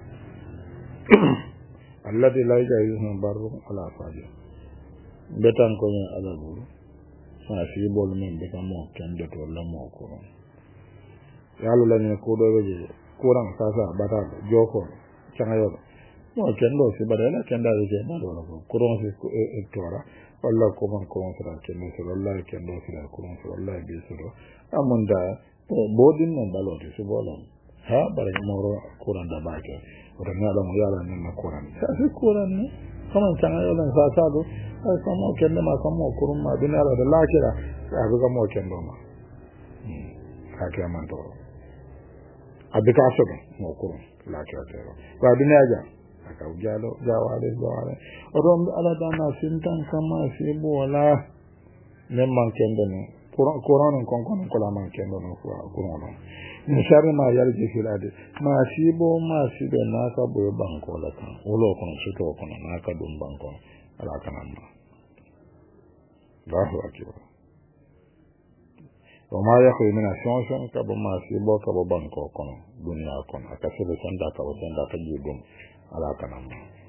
alladhi la yajuzu barru ala fadi betan ko ni ala bulu sa shi bol men be kam mo kende to la mo ko yalu la ni ko do be kuran sasa bata joko changayo mo kendo si badala kenda je ma do ko kuran si tora walla ko man ko sura kendo so wallahi kendo sura kuran so wallahi bi sura amunda bodin non baloti so bolon ha bare moro kuran da bake ora ngala mo yala ni na kuran sa si kuran ni kaman changayo lan sasa do sa mo kendo ma sa mo kurun ma dinala da lakira sa ga mo kendo ma ka ke man to abika sobe mo ko la kero ba dunya ja aka ujalo jawale oron ala dana sintan kama sibo wala nem man kendo no Quran kon ko la man kendo no Quran ni sharri ma yar je filade ma sibo na ka bo banko la kan wolo kon suto kon na ka dum banko ala kanan ma Allahu akbar وما يخرج من الشمس كبما سيبو كبما كوكون دنيا كون أكثر سندا كوسندا كجيبون على كلام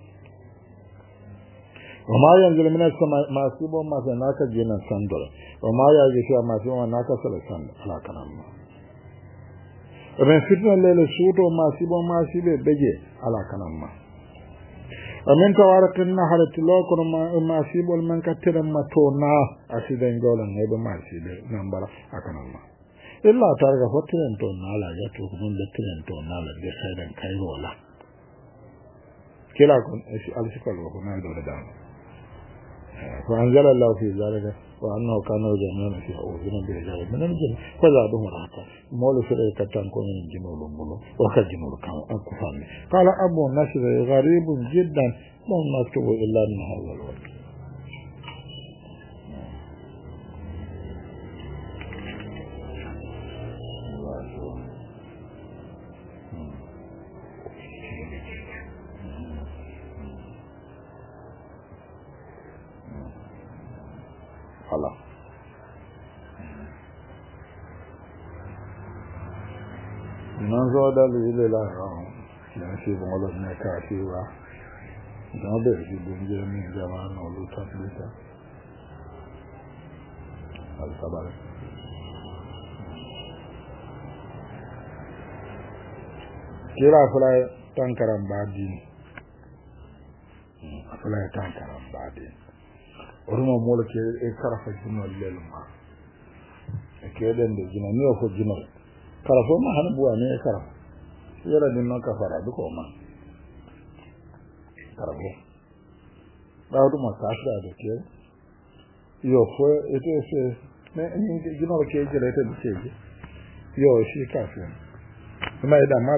وما ينزل من السماء ما سيبو ما سناك جينا سندل وما يجي ما سيبو ما كسر سند على كلام ومن فتنة الليل سوتو ما سيبو ما سيبو بيجي على كلام amin tawaratinna halati lokon ma sibol man kattiran matona asiden jolan ne do ma sibe nambara akanama illa targa fotiren to nala ya to mun lettiren to nala de saydan kayrola kila kon alsikol ko na do da fa anzala Allah fi zalika wa annahu kana jami'an fi awzina bi rijal min al-jinn fa zaduhum rahata mawlu fi katan ko min jinulu bulu wa ka jinulu kan akufani qala abu nasr gharibun jiddan ma maktubu illa min hadha al-waqt Allah non so da le la ya si bon lo ne ka si wa no be di bunje mi jama no lu ta lita al sabar kira fula tankaram badi fula tankaram badi oruma mola ke e karafa jino lelma e ke den de jino ni o ko jino karafa ma han buwa ne karafa yara din no kafara du ko ma karafa ba du ma kasra de ke yo fo ete se ne ni jino ke je le te de yo shi kafa ma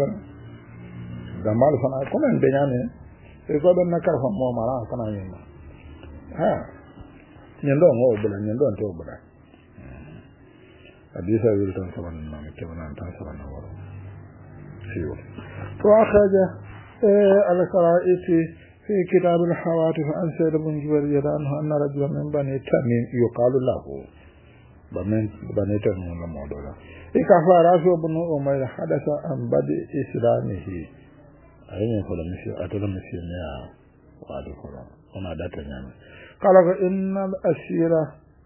da mal fana ko men de nyane e ko ben na karafa mo mara kana yin ha nyendo ngo bula nyendo to bula hadisa wil tan saban na ke bana tan saban na waro siyo to akhaja al-qara'ati fi kitab al-hawatif an sayyid ibn jubair yadanhu anna rajulan min bani tamim yuqalu lahu bani tamim la modola ikafara so ibn umayr hadatha an badi islamihi ayne ko la misi atala misi ne ya wa do ko ona data nyama قال إن الأسيرة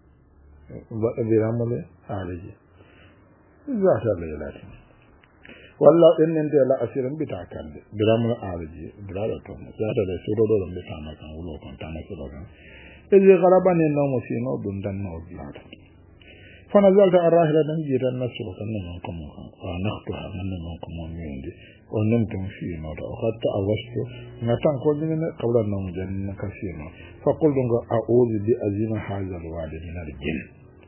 برمل عالج ذات الليلات والله إن أنت لا أسيرا بتاعكن برمل عالج برالتون ذات السورة دولم بتاعنا كان ولو كان تانا سورة إذا غربني النوم سينو بندن نوبلاد فنزلت الراحلة نجيت النفس وكان منكم ونختها من منكم وميندي ونمتم فيه نوتا وقد أوشت نتان كوجين قبل النوم جنة كثيرا فقلت أعوذ بأزيم هذا الوعد من الجن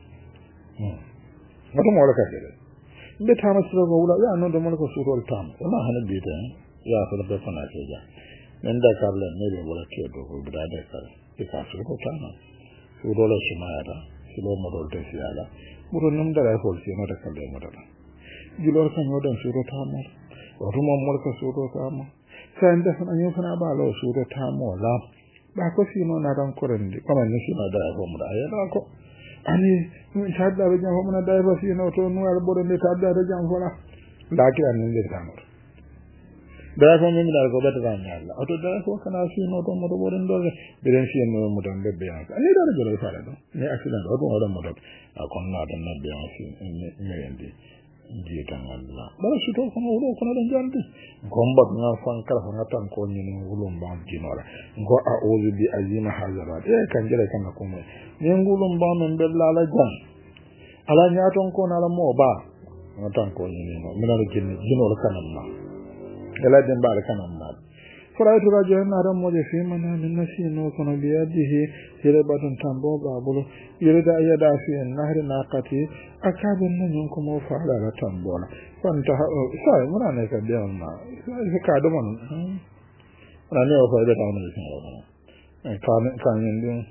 ما تم ولا كذا بتام سورة ولا يا نو دم لك سورة التام وما هن بيتا يا سورة بفنا كذا من ده قبل نبي ولا كذا وبدا ده كذا يكاسر كتام سورة لا شماعة سورة مدول تسيالا بقول نم ده يقول سيما ده كذا مدل جلور كان يودن سورة تام ورما مركز سورة تام سند فنا يفنا بالو سورة تام ولا ba ko sino na dan korende kuma ne sino da ko mu da ya da ko ani mun shadda be jam mo na da ba sino to nu al bodo ne shadda da jam fola da ki an ne da mo da ko mun da ko da ta nya Allah to da ko kana sino to mo do bodo ndo be den sino mo don be ya ani da do fa da ne accident o do mo do akon na da na be ya si ne yandi ji tan Allah ba su to ko no ko na dan jandi gomba na fan kala fa tan ko ni ngulum ba jinora ngo a ozu bi azima hazara kan jere kan ko mo ni ngulum ba men bella la jan ala nya ton ko na la mo ba na tan ko ni no mina la jinora kanam ma ela den ba kanam ma فرأيت رجلا نرى موجه في منام النسي نوكن بيده يربط تنبو بابلو يريد أن يدع في النهر ناقتي أكاد منكم وفعل على تنبونا فانتهى ساي منا نيكا بيان ما كاد من منا نيو فايدة تعمل كان يندين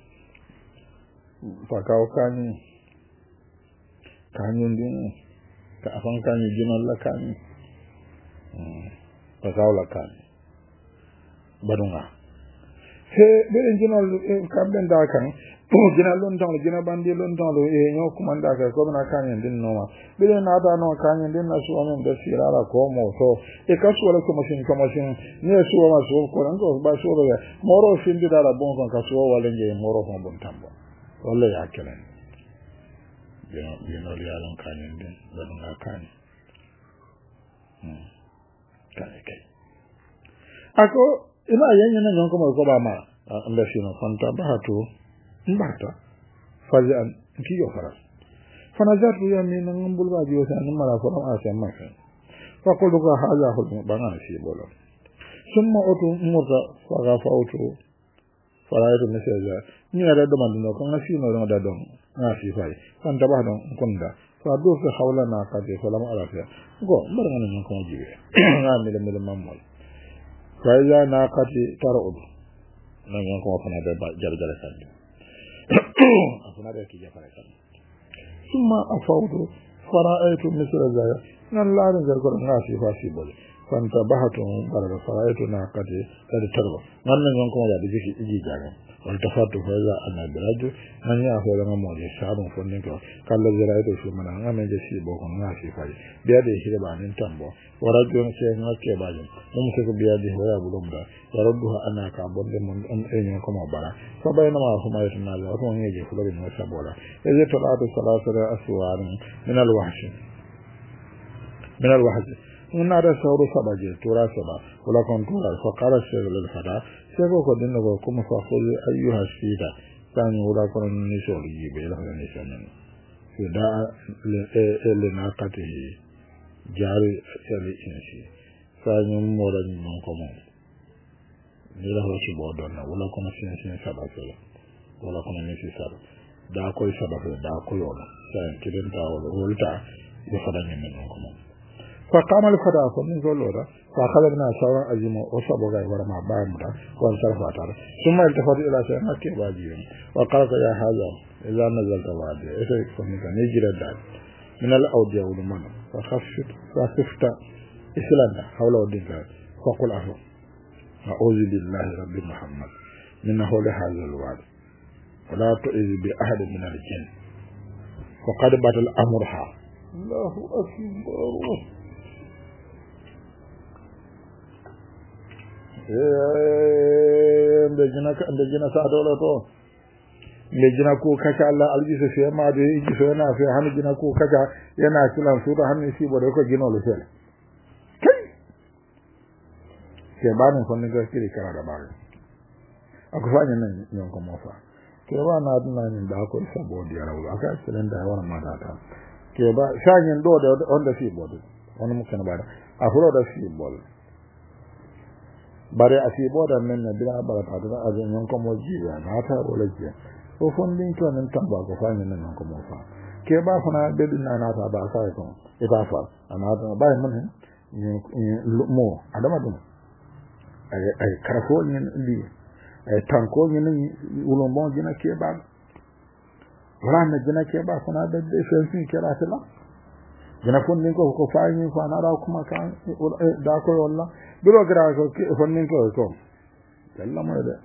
فكاو كان يندين كأفن كان يجين الله كان فكاو لكان badunga he be jinol kamben da kan jina lon tan jina bandi lon tan lo e nyo kumanda ka ko na kan din no ma be na da no kan din na su amen da sirara ko mo so e ka su wala ko mashin ne su ma su ko ran ko ba su ba moro findi da la bon kan ka su wala nge moro ko bon tambo wala ya kelen jina li alon kan din badunga kan kan ako ina yanya nan ko ba ma anda shino fanta bahato mbata fazi an kiyo fara fanazatu ya min ngambul ba biyo san mara ko a san maka fa ko duka haja ko bana shi bolo summa oto murta faga fa oto faraido message ni ada do man no kan shi no da don na shi fai fanta ba don kunda fa do fi hawla na ka de salam ala fa go mbar ngana ko jibe na mi le mamol fa ya na ka ti taro na ngon ko fana da jar san afuna da ki ja fara san summa afawdu fara'aytu misra zaya nan la da gargor na shi fa shi bole fanta bahatu baraka fara'aytu na kati da tarba nan ngon ko da jiki iji jaga wal tafatu fa za ana biraju nan ya fa ran mo je sabon fonnin ko kallo zirayto shi mana ngame je shi bo ko na shi fa biya da shi ba nin tambo warajo ne sai ngake ba je mun se ko biya di hoya bulum da yarduha anaka bonde mon on enyo ko mo bara fa bayna ma huma yatna la ko ngi je fulo bin wasa bola e je talatu salasara aswar min al wahsh una da sauru sabaje tura saba wala kon tura fa qala shaykhul fada sego ko dinno ko kuma fa khul ayyuha shida tan wala kon ni sori be la ni shanan da le na katihi jari sali inshi sanyin mora ni non ko mo ni la hoci bo don na wala ko sin saba sala wala ko ni si saba da ko saba da ko yola sai kidin ta wala ulta ya fada ni non ko mo fa kamal fada ko min zolora fa khalabna sawa azimo o sabo ga wara ma ba mu da ko sarfa ta summa iltafatu ila sai hakke baji wa qala ya haza idza nazalta wadi ita ko ni ga ne jira da min al awdiya wal man fa khafta islanda hawla wadinka fa qul afu a'udhu billahi rabbi muhammad min hawla hadha al wadi wala tu'idh bi ahad min al jinn faqad batal amruha Allahu akbar ndejina sa dole to ndejina ko kaca Allah aljisa fi ma da yi so yana fi hanu jina ko kaca yana kilan su da hannu shi bode ko gino lo sele kai ke ba ne kon ga kiri kara da bare ako fanya nan nyon ko mofa ke ba na duna ni da ko sabo di ara wa aka kiran da yawan mata ta ke ba shanyin do da onda fi bode wani mukan ba a furo da fi bode bare a fi boda men na bila bara ta da azan yon ko mo jiya na ta wala jiya ko fondin to nan tamba ko fa men nan ko mo fa ke ba fana de din na ta ba sa ko e ba fa ana ta ba men ni mo adama dum ay karafo ni li ay tanko ni ulon bon dina ke ba wala na dina ke ba fana de sensi ke ra tala dina fondin ko fa ni fa na ra kuma kan da ko wala biro gra ko fonnin ko jalla mo de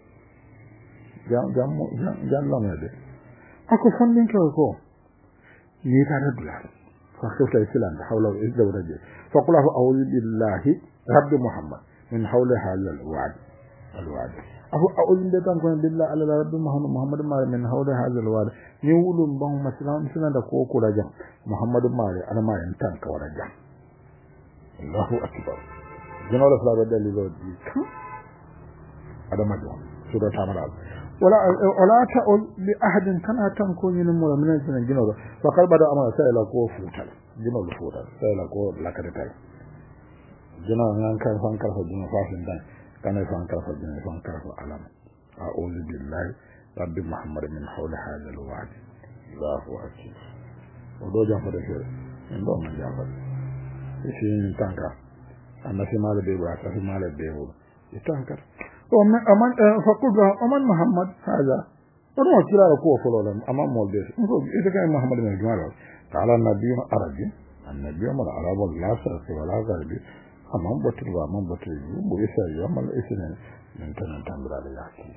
jalla mo de ako fonnin ko ni ta da dula fa ko ta islam da hawla izza wa rajul fa qul a'udhu billahi rabbi muhammad min hawla hadha al-wad abu a'udhu billahi ala rabbi muhammad ma min hawla hadha al-wad ni wulun ban maslan suna da ko kuraja muhammad ma ana ma yan tan ka waraja Allahu akbar jino la fala dalilo di adama do sura tamara wala ta'ul bi ahadin kana tan ko yin mu min jina jino do fa qalba da amara sai la ko futal jino la futal sai la ko la kada tai jino nan kan fan karfa jino fa fin dan kana fan karfa jino fan karfa alam a'udhu billahi rabbi muhammad min hawla hadha alwadi Allahu akbar odo jafa de ndo man jafa shi tanka anna fi mala be ba fi mala be wo itankar o man faqul aman muhammad hada ono kira ko fololan amma molbe ko ita kai muhammad ne garo qala nabiyyu arabi annabi umar arabo la sa wala garbi amma botul wa man botul bu isa yamal isne nan tan tambra da yaki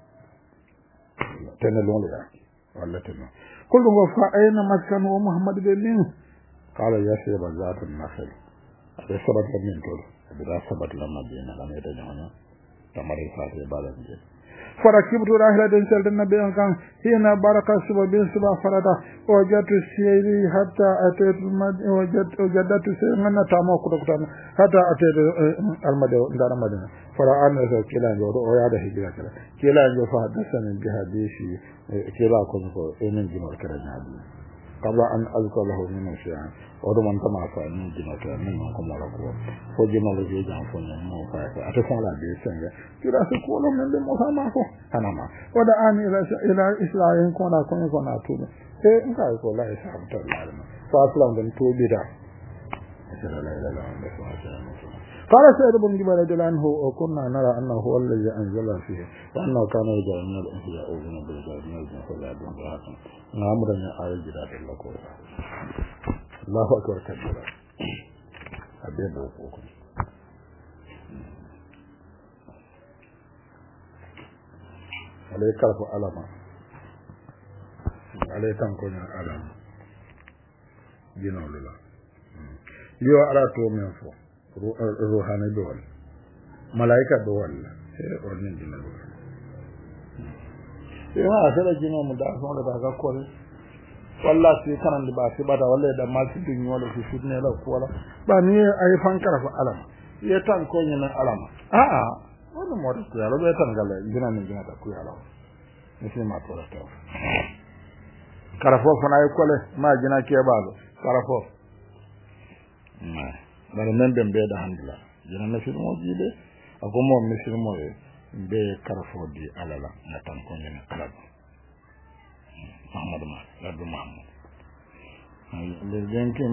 tana lon da wala tana kullu wa fa ayna maskanu muhammad be min qala ya shayba zatun nakhil ada sabat min to ada sabat lama bina lama da jana tamare fa se balan je فركبت راحلة سلت النبي كان حين برق الصبح بالصبح فردا وجدت سيري حتى أتيت وجدت سيرنا تامو كتبتنا حتى أتيت المدينة فرأنا كلا نجو وياده هجرة كلا نجو فحدثني بحديثي كلا كنكو إنن جنور كرجنا قبل أن أذكر له من شيئا ودمان تما فاني جنوتا من كما لكو فجنا لجي جان فني مو فايت اتفون لا دي سنگ كلا سكول من دي موسى ما فو انا ما ودا اني الى اسرائيل كنا تو اي ان كاي كو لا يسام تلا فاصلان دن تو بيدا لا لا لا قال سيد بن جبل دلانه وكنا نرى انه هو الذي انزل فيه وانه كان يجعل من الانبياء ومن الرجال من الجن فلا يدون بهاتم نامرنا آية جداد الله كورا الله أكبر كبيرا أبين بوكوكم عليه كرف ألما عليه تنكون ألما جنو لله ليو أراتو من فو روحاني دول ملائكة دول ورنين جنو دول يما أسأل جنو مدافعون لتاكا كوري walla si kanan di ba si bada walla da ma si din wala si fitne la ko wala ba ni ay fankara fa alama ye tan ko ni na alama wala mo to ya lo be tan gale dina ni dina ta ku ya law ni si ma to la taw karafo fa na ko le ma jina ke ba lo karafo ma dara men dem be da handla jina na fi mo jibe ako mo misir mo be karafo di alala na tan ko ni na alama Muhammad ma Abdul Muhammad le dinkin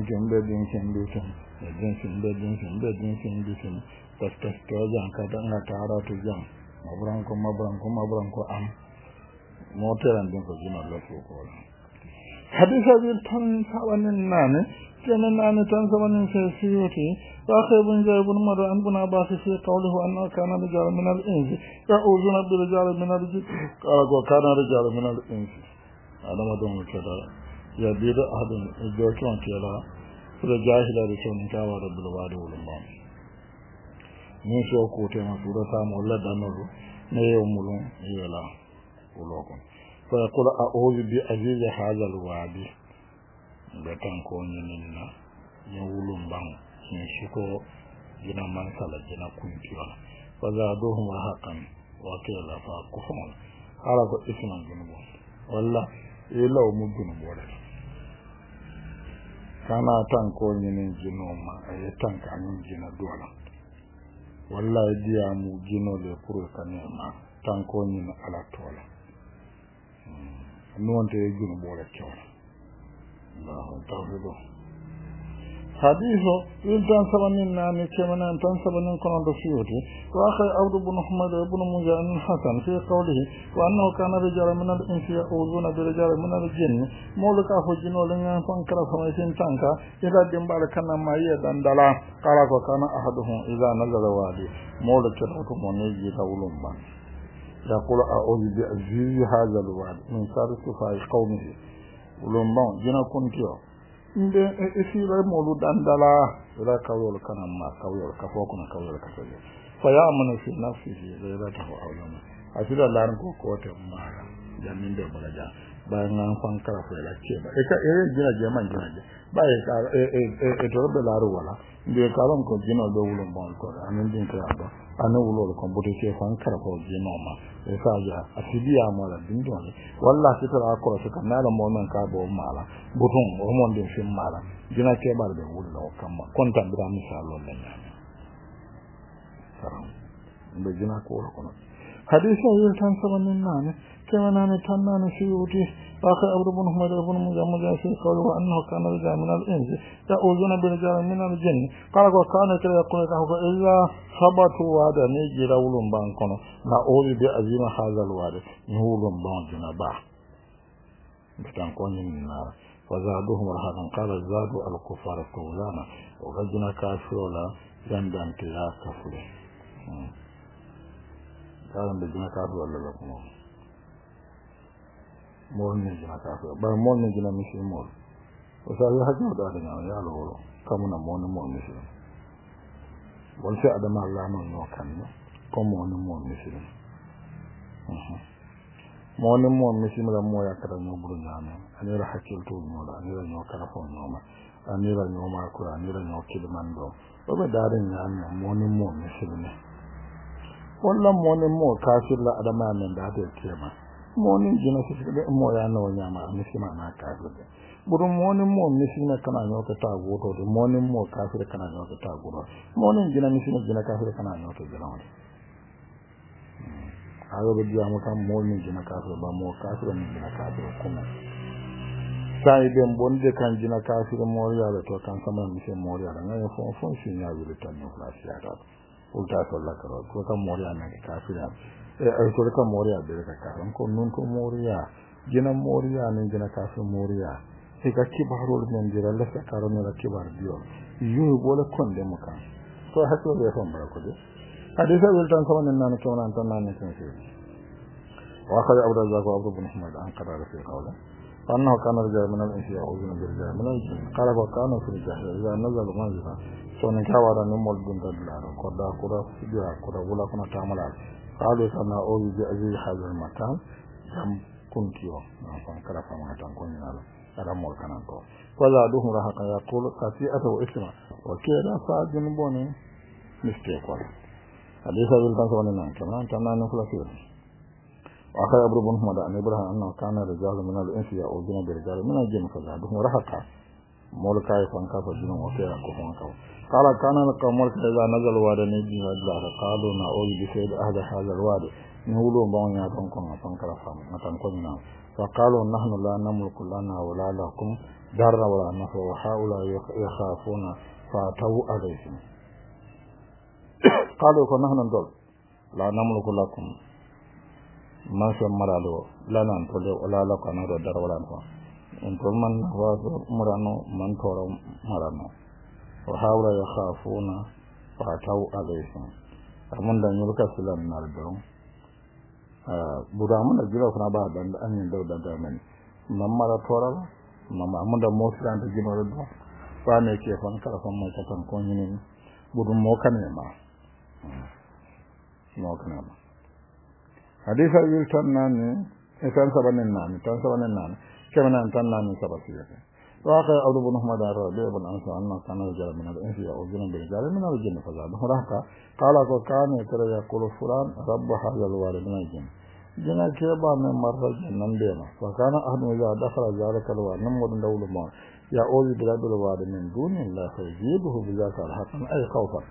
tas to jan ka dan na tara to jan mabran ko am moteran din ko jina la ko hadisa bin tan sawanin nane kenan nane tan sawanin sai siyoti wa khaybun jaybun mara an buna ba fi qawlihi anna kana rijal min al-ins ya'uduna bi rijal min al-jinn qala ko kana rijal min al-ins adama don kada ya bi da hadin jokin kela da jahila da tun tawa da bulwado ulama ne so ko te ma sura ta mo la danoru ne yo mulun yela ulokon fa yaqulu a'udhu bi aziz hadha alwadi betan ko nyinna ne ulum bang ne shuko gina man sala gina kuntiwa fa zaduhum haqqan wa kila fa kufun ala ko isman gunugo walla ila umudun bore kana tan ko nyinin jinoma ay tan kan jina dola wallahi dia mu jino le pour kanema tan ko nyin ala tola non te jino bore chola Allahu tawfido hadithu intan sabanin nani kemana intan sabanin kono do fioti wa akhay abdu ibn muhammad ibn mujahid hasan fi qawlihi wa annahu kana rijalan min al-insi ya'uduna bi rijalin min al-jinn mawlaka hujino lengan fankara fa sin tanka ida dimbal kana maye dandala kala ko kana ahaduhum idha nazala wadi mawlaka to moneji tawlum ban yaqul a'udhu bi aziz hadha al-wadi min sarfi fa qawmihi ulumban jina kuntiyo inde esira molu dandala ila kawol kana ma kawol ka foko na kawol ka so fa ya amana fi nafsihi ila tahu awlama asira laran ko ko te mara jamin de balaja bayan an fan kara fa ila ce ba e ka jina je man jina je ba e ka to be laru wala de karon ko jina do wulon bon ko anen din ka ba anu wulol ko bote ce fan kara ko jina ma e sa ja asibiya mala din do wallahi tara ko so kan na mo nan ka bo mala butun o mon din fin mala jina ke bar be wullo kamma kontan bira misalo la nya saram be jina ko ko hadisa yin tan sabanin nane كما نتمنى سيوتي آخر أبو بن حمد بن مجمع في قوله أنه كان رجال من الإنس يأوذون برجال من الجن قال وكان كلا يقول له إلا ثبتوا وعدا نيجي لولم بانكنا نعوذ بعظيم هذا الوعد نولم بان جنبا بتنكون من النار وزادوهم رهقا قال زادوا الكفار كولانا وغجنا كافرولا جنبا تلا كفر قال بجنا كافر الله لكم mo ne jina ka ba mo ne jina mi mo o sa ya hajjo da na ya lo kamu na mo ne mo mi shi won sai adama Allah no no kan no ko mo ne mo mi shi moni mo misimla mo yakata no buru nyame anira hakil to no da anira no karafo no ma anira no ma ko anira no kidmando o be dare nyame moni mo misimne walla moni mo kafirla adama men da de kema moni jina sifide mo ya no nyama misima na kafirde buru moni mo misimne kana no ka ta goto de moni mo kafir kana no ka ta goto moni jina misimne jina kafir kana no ka jina ayo be diamu tam moni jina kafir ba mo kafir ni jina kafir kuma sai ben bonde kan jina kafir mo ya to kan sama mi se mo ya na fon shi ya bi tan no klasiya ta ulta solla karo ko kan mo ya na kafir ay ko kan mo ya be ka kafir ko nun ko mo ya jina mo ya ni jina kafir mo ya e ka kibarul men dira la ka karo na kibar dio yu bola konde mo kan so hakko be fon bara ko de hadisa wiltan sama nan ko nan tan nan ko ci wa qala abu razaq wa abu ibn ahmad an qadara fi qawla annahu kana rajul min al-insi ya'udhu bil rijal min al-jinn qala wa kana fi al-jahil idha nazala manzila so ne kawara no mol dun dadla ko da ko da fiya ko da wala kuna tamala qalu kana o bi aziz hadal makan jam kuntiyo na fan kala fama tan ko nyala ada mol kana ko wala duhu rahaka yaqulu qati'atu isma wa kida fa'jun boni mistake wala hadisa wiltan sama nan tan nan ko la fiya وأخذ أبو بن محمد عن إبراهيم أنه كان رجال من الإنس يعوذون برجال من الجن فزادهم رهقا مولكا يفنكا فجنوا وكيرا كفنكا قال كان القوم مولكا إذا نزل وادني بن رجال قالوا نعوذ بسيد أهل هذا الوادي نقولوا بون ياتنكم فنكرا فنكرا فقالوا نحن لا نملك لنا ولا لكم دار ولا نفع وهؤلاء يخافون فأتوا عليهم قالوا فنحن ندل لا نملك لكم man so maralo lanan to le wala la kana do dar wala ko en to man wa murano man toro marano wa hawla yakhafuna fa taw alayhim amon da nyul ka sulan nar do budamun da jira kuna ba dan an yin da men man mara toro mama amon da mo sulan da jino do fa ne ke fan kala fan mai ta kan ko yin budum mo kan ne ma mo kan ma hadisa wiltan nan tan sabanen nan kemana tan nan sabasiya wa ka abu ibn ahmad ar-rabi ibn ansa anna kana rajul min al-insi ya'uduna bil rijal min al-jinn fazadu rahaka qala ko kana tara yaqulu fulan rabb hadha al-walid min al-jinn jina ke ba men marraj nan de ma wa kana ahadu ya dakhala zalika al-walid nam wadun dawlu ma ya'udhu bil walid min duni la yajibuhu bi zaka al-haqqan ay khawfa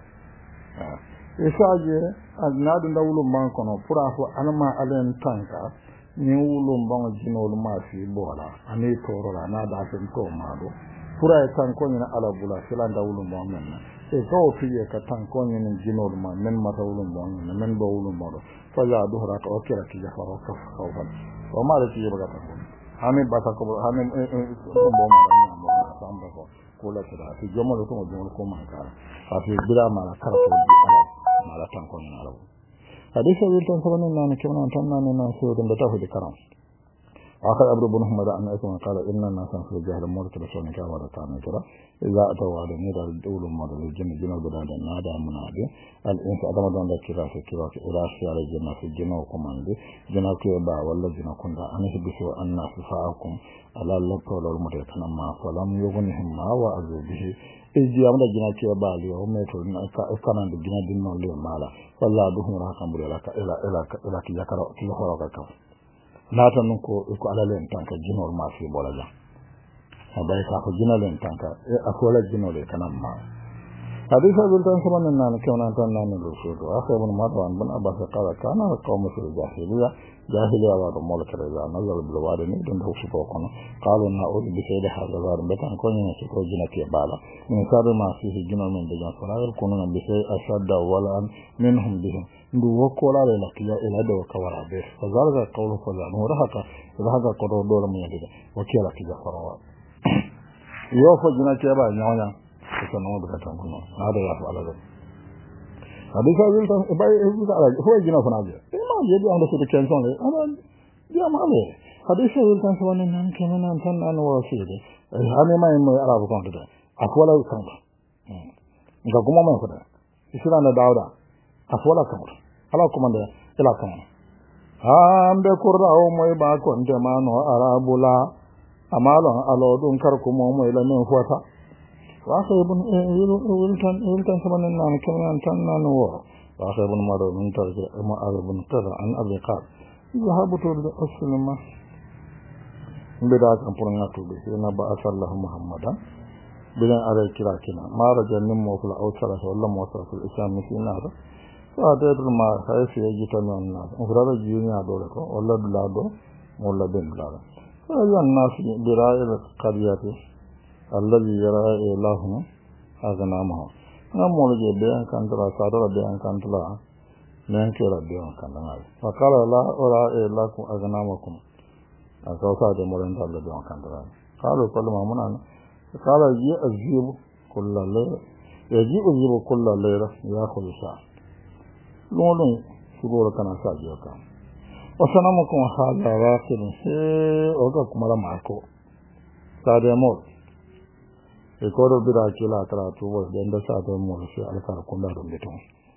isaje adnadu dawlu man kono pura fo anama alen tanka ni wulum bango jinol ma fi bola ani torola na da sen ko mado pura tanko ni ala bula sila dawlu mo men e ko fiye ka tanko ni jinol ma men ma dawlu mo men bo wulum mo fa ya duhra to kira ki jafaro ka khawfan o ma reti baga tanko ami bata ko ami bo ma da mo samba ko kula tira fi jomo to mo jomo ko man ka fi bira ma ka ko di ala mala tanko ni ala hadisa wiltan sabana nan kenan tan nan nan so da ta hudu karam akhar abu ibn ahmad an asma qala inna nasan fi jahl murta rasul ka wa ta ne kira idza atawa da ni da dawlu madal jinna jinna da nada munadi al insa adama don da kira ila siyar jinna fi jinna komande jinna ke ba walla jinna kunda an bisu anna sifaakum ala lakawal mutal kana ma falam yughnihim ma wa azubihi eji amda jinna ke ba li o meto na kana da jinna dinno le mala wallahi duhu ra kan bure laka ila ki yakara ki horo ka ka nata nun ko ala len tanka jinor ma fi bolaja abai ka ko jinalen tanka akola jinole kana ma hadisa bultan sanan nan kenan tan nan do so do akhirun marwan bin abbas qala kana qawmu fil jahiliya wa do mol kare za nazal bil wadi ni dun do ko kono qalu na o bi sayda hada zar betan ko ni ko jina ke bala ni sabe ma fi jinol men de jan fara ko non bi say ashadda wala minhum bihim ndu wokola le lakiya ila do kawara be fa zalga qawlu fa za no rahaka ko do do mi yede wakila ki jafara wa yo fo jina ke ba nyaanya ko no be tan ko no hada ya fa ala hadisa wiltan bay ho jina fa na je yedi anda so de kenson le ana dia male hadisa wiltan so nan nan kenan nan tan an wa sede ame mai mo arabu kon de akwala kan ga kuma mai fada isra na dauda akwala kan ala kuma da ila kan ambe kurra o moy ba kon te mano arabula amalon alodun karku mo moy la men fota wa khaybun wiltan samanan nan kan tan nan wo wa khaybun maro min tarje ma arabun tada an abiqat yahabu to da aslama bida kan pun ngatu be na ba sallallahu muhammadan bidan ara kira kina mara jannin mo kula autara sallallahu musallallahu islam misina da ada ma sai sai gita non na urara jinya dole ko walla bilado walla ben bilado ayan nas bira'il qariyati alladhi yara'a ilahu aganamahu amol je be an kantara sadara be an kantara nan kira be an kantara fa qala la ora ilahu aganamakum akausa de moran dalla be an kantara qalu kalma munan qala ji azibu kullu yajibu kullu layla ya khulsa lolon sugoro kana sajiyo kan wasanamu kun hala waqin oga kumala mako sade mo e kodo bira kila tara to wo den da sade mo se alkar kunda do beton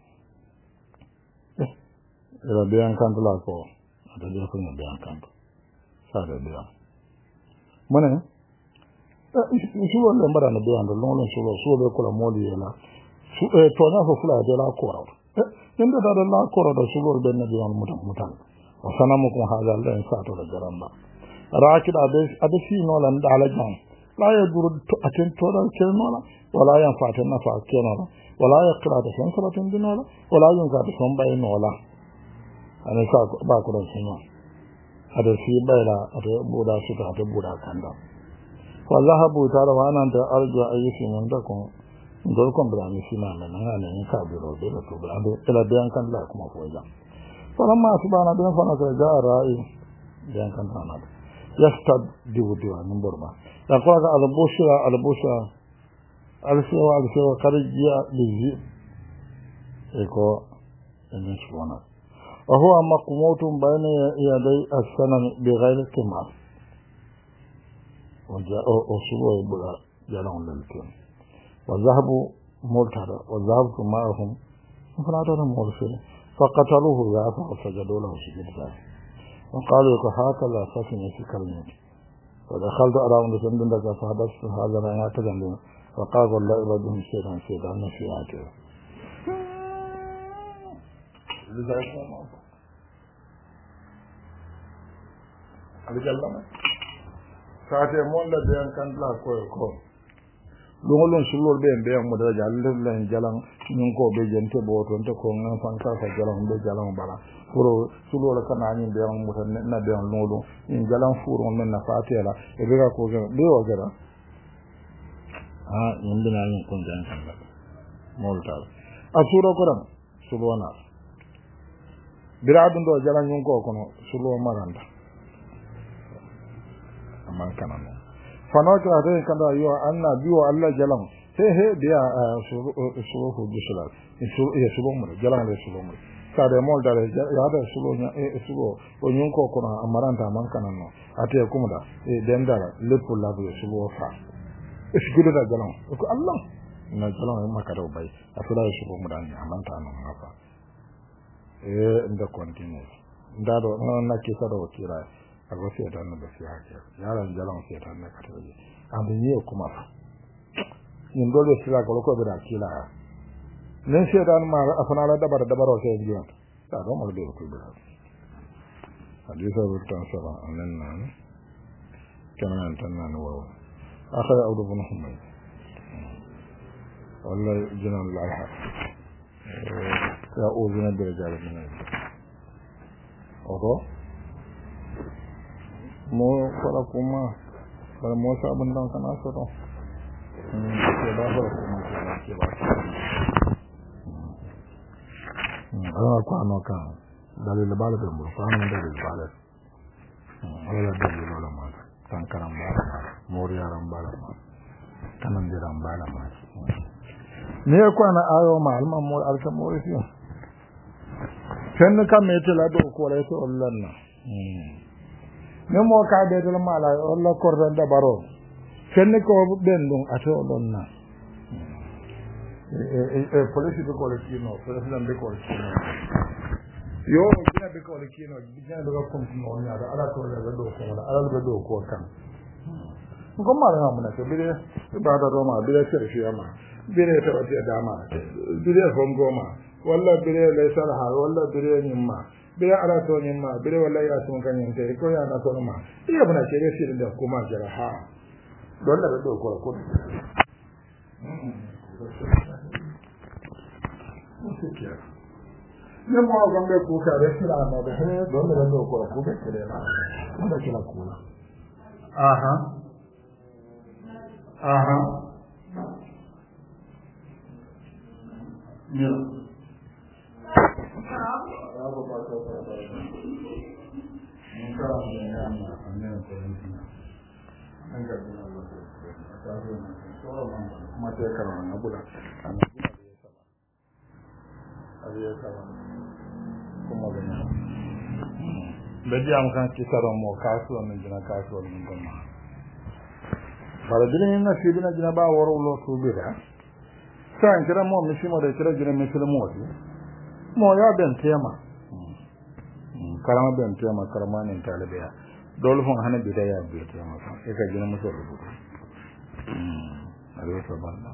era bian kan la ko ada dia ko bian kan sade dia mone sulo le mbara na bian do lolon sulo ko la moli ela to na fo fula de la ko inda da Allah ko da sulur ben nabi mutan wa sanamukum hadha la insatu da jaramba rakida ade fi no lan da ala jan la yaduru aten to da kelnola wala yan fatan na fa kelnola wala yaqra da san sabatin dinola wala yan ka da son bay nola ana sa ba ku da sunna ade fi bayla ade buda su ta ade buda kanda wallahi bu ta wa nan da arju ayyuki mun da ko dol kon brami sina na ngane ni ka biro de to brado ela de an kan la kuma ko ja falamma subhana bi fa na ga ra'i de an kan na yastad diwdi wa min borba da ko ga al-busha al-sewa kariya lizi eko en subhana wa huwa maqmutun bayna yaday as-sanam bi ghayri al-qimar wa ja'a usulu bula jalan lil وذهب مرتدى وذهبت معهم فنادوا مرسل فقتلوه ذاك وسجدوا له سجدا وقالوا هكذا فسن في كلمه فدخلت أراهم لسندن لك فحدثت هذا ما يعتقدون وقال الله إبادهم شيطان في عاكره ساعتي مولا بيان كان لا كوي longolon sulol be be mo da jalle jalan nyun ko be jente bo to ko ngan fan sa jalan be jalan bala furo sulol kana nyin be mo tan na be longolon in jalan furo men na fatela e be ko ga be o gara nyin dina nyin kon jan kan la molta asuro koran sulona biradun do jalan nyun ko kono sulo maranda amman kana no fanota ade kanda yo anna biwo Allah jalan he dia sulu fu bisala sulu mo jalan le sulu mo sade mo dare ya da sulu nya sulu o nyun ko kono amaranta man kanano ate kuma da dendara lepu la bi sulu fa esgudo da jalan ko Allah na jalan ma ka do bai afula sulu mo dan amanta no ngafa nda continue ndado na kisa do tira ago setan da shi haka yaran jalan setan ne ka taje abin yi kuma yin dole shi ga ko da kila ne setan ma afana da dabar o sai biyan ta ga mu da ku da hadisa rutan saba anan nan kana tan nan wa akhara audu bin humayt wallahi jinan lalha ya uzina da jalibin odo mo fara kuma bar mo sabun dan kana so to ke ba fara kuma ke ba ana ko anoka dalil bala be mo fa na dalil bala ala dalil wala ma tankaram bala mori aram bala ma kanan diram bala ma ne ko ana ayo ma alma mo alka mori fi fen ka metela do ko le to ollanna nemo ka de dal mala wala korda da baro fen ko bendum ato donna police ko le kino president ko le kino yo gina be ko le kino gina do ko no nya da ala ko le do ko ala le do ko kan ko ma la mun ke bire ba da do ma bire se shi ma bire ta wata da ma bire fongo ma walla bire le sarha walla bire nyimma bire ala to nyimma bire walla ya sun kan yin te ko ya na to ma iya bana ke shi da kuma jara ha don da do ko ko ne mo ga me ku ka da sira na da he don da do ko ko ke da na da kila kula aha ya bedi am kan kisaro mo kaso min jina kaso min gomma bara dinin na sibina jina ba woro lo subira san kira mo misimo de kira jina misimo mo ya ben tema karama ben tema karamanin talibiya dole fon hana bidaya bi tema e ka jina muso rubutu alwa saballa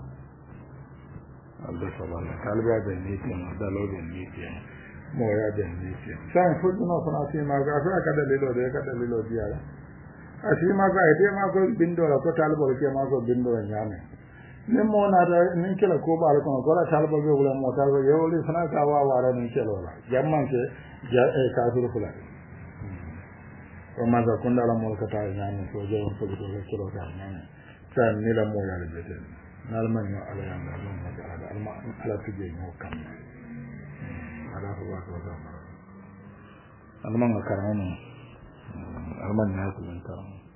talibiya ben ni tema dalo ben ni tema mo ya ben ni tema san fu no fana ti ma ga ka da lilo de ka da lilo biya asi ma ga ite ma ko bindo la ko talibo ke ma ko bindo nyame ne mo na da nin kila ko ba ko ko la talibo be wala mo talibo ye wala fana ka wa wara nin kila wala jamman ke ja e ka duru kula o ma da kun da la mo ka ta nyame so je on ko do le kilo da nyame tan ni la mo ya le bete nal man yo ala ya ma mo ta ala alma ala tuje mo kam ala ko ba ko da alma ga karamo alman ya su ta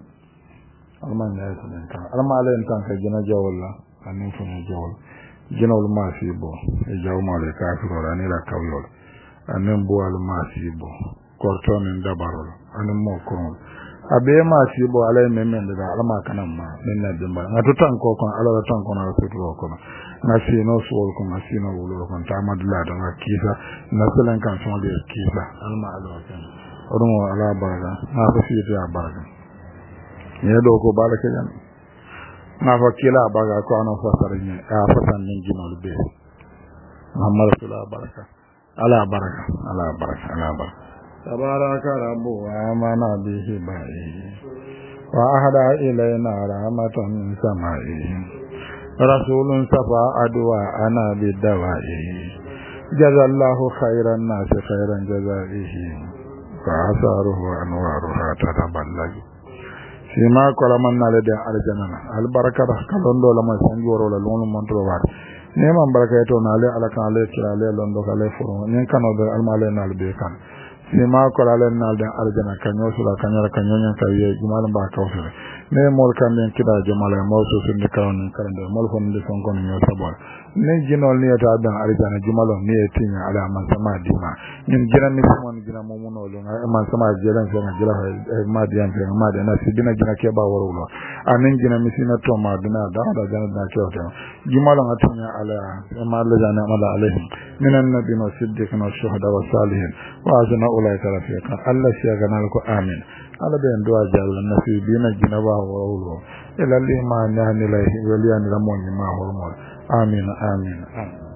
alma alayin tan ka gina jawalla annin fu ne jawal gina ul masibo e jawma le kafiro la ni la kawyol annin bo al masibo korton en dabarol annin mo ko abe masibo alay memmen da alma kanan ma men na dimba ngatu tan ko kon ala tan ko na su to ko na sino sol ko na sino wolo ko ta madla da kisa na selan kan so de kisa alma alo kan odumo ala baraka na fa fi ta baraka ne do ko baraka jan na fa kila baraka ko ana fa sarine a fa tan nin jinol be Muhammad sallallahu baraka ala baraka tabaraka rabbu amana bihi ba'i wa ahada ilayna rahmatan min sama'i rasulun safa adwa ana bidawa'i jazallahu khairan nas khairan jazaihi فآثاره وأنوارها تتبلج فيما كلمن لدى الجنة البركة كلون دولا ما سنجور ولا لون منتروار نيمان بركة نالي على كان عليه كلا عليه لون دولا عليه فرو نين كانوا در المالي نال بيكان فيما كلمن لدى الجنة كان يوصل كان يرى كان ينين كي جمال باكوفر ne mol kan den kida jamala mo so sun de kan kan de mol fon de son kon yo sabon ne jinol ni ta dan arjana jumalo ni etinya ala man sama dima nin jira mi mon jira mo muno lo man sama jira so na jira ma dian fe ma de na sidina jira ke ba woro lo anin jina mi sina to ma dina da jana da ke to jumalo ngatinya ala ma la jana ala alaihim minan nabiyina siddiqina shuhada wa salihin wa azna ulaika rafiqa allah shi ga nal ko amin ala be ndo ajalla nasibina jinaba wa ila liman yani la waliyan ramon ma hormon amin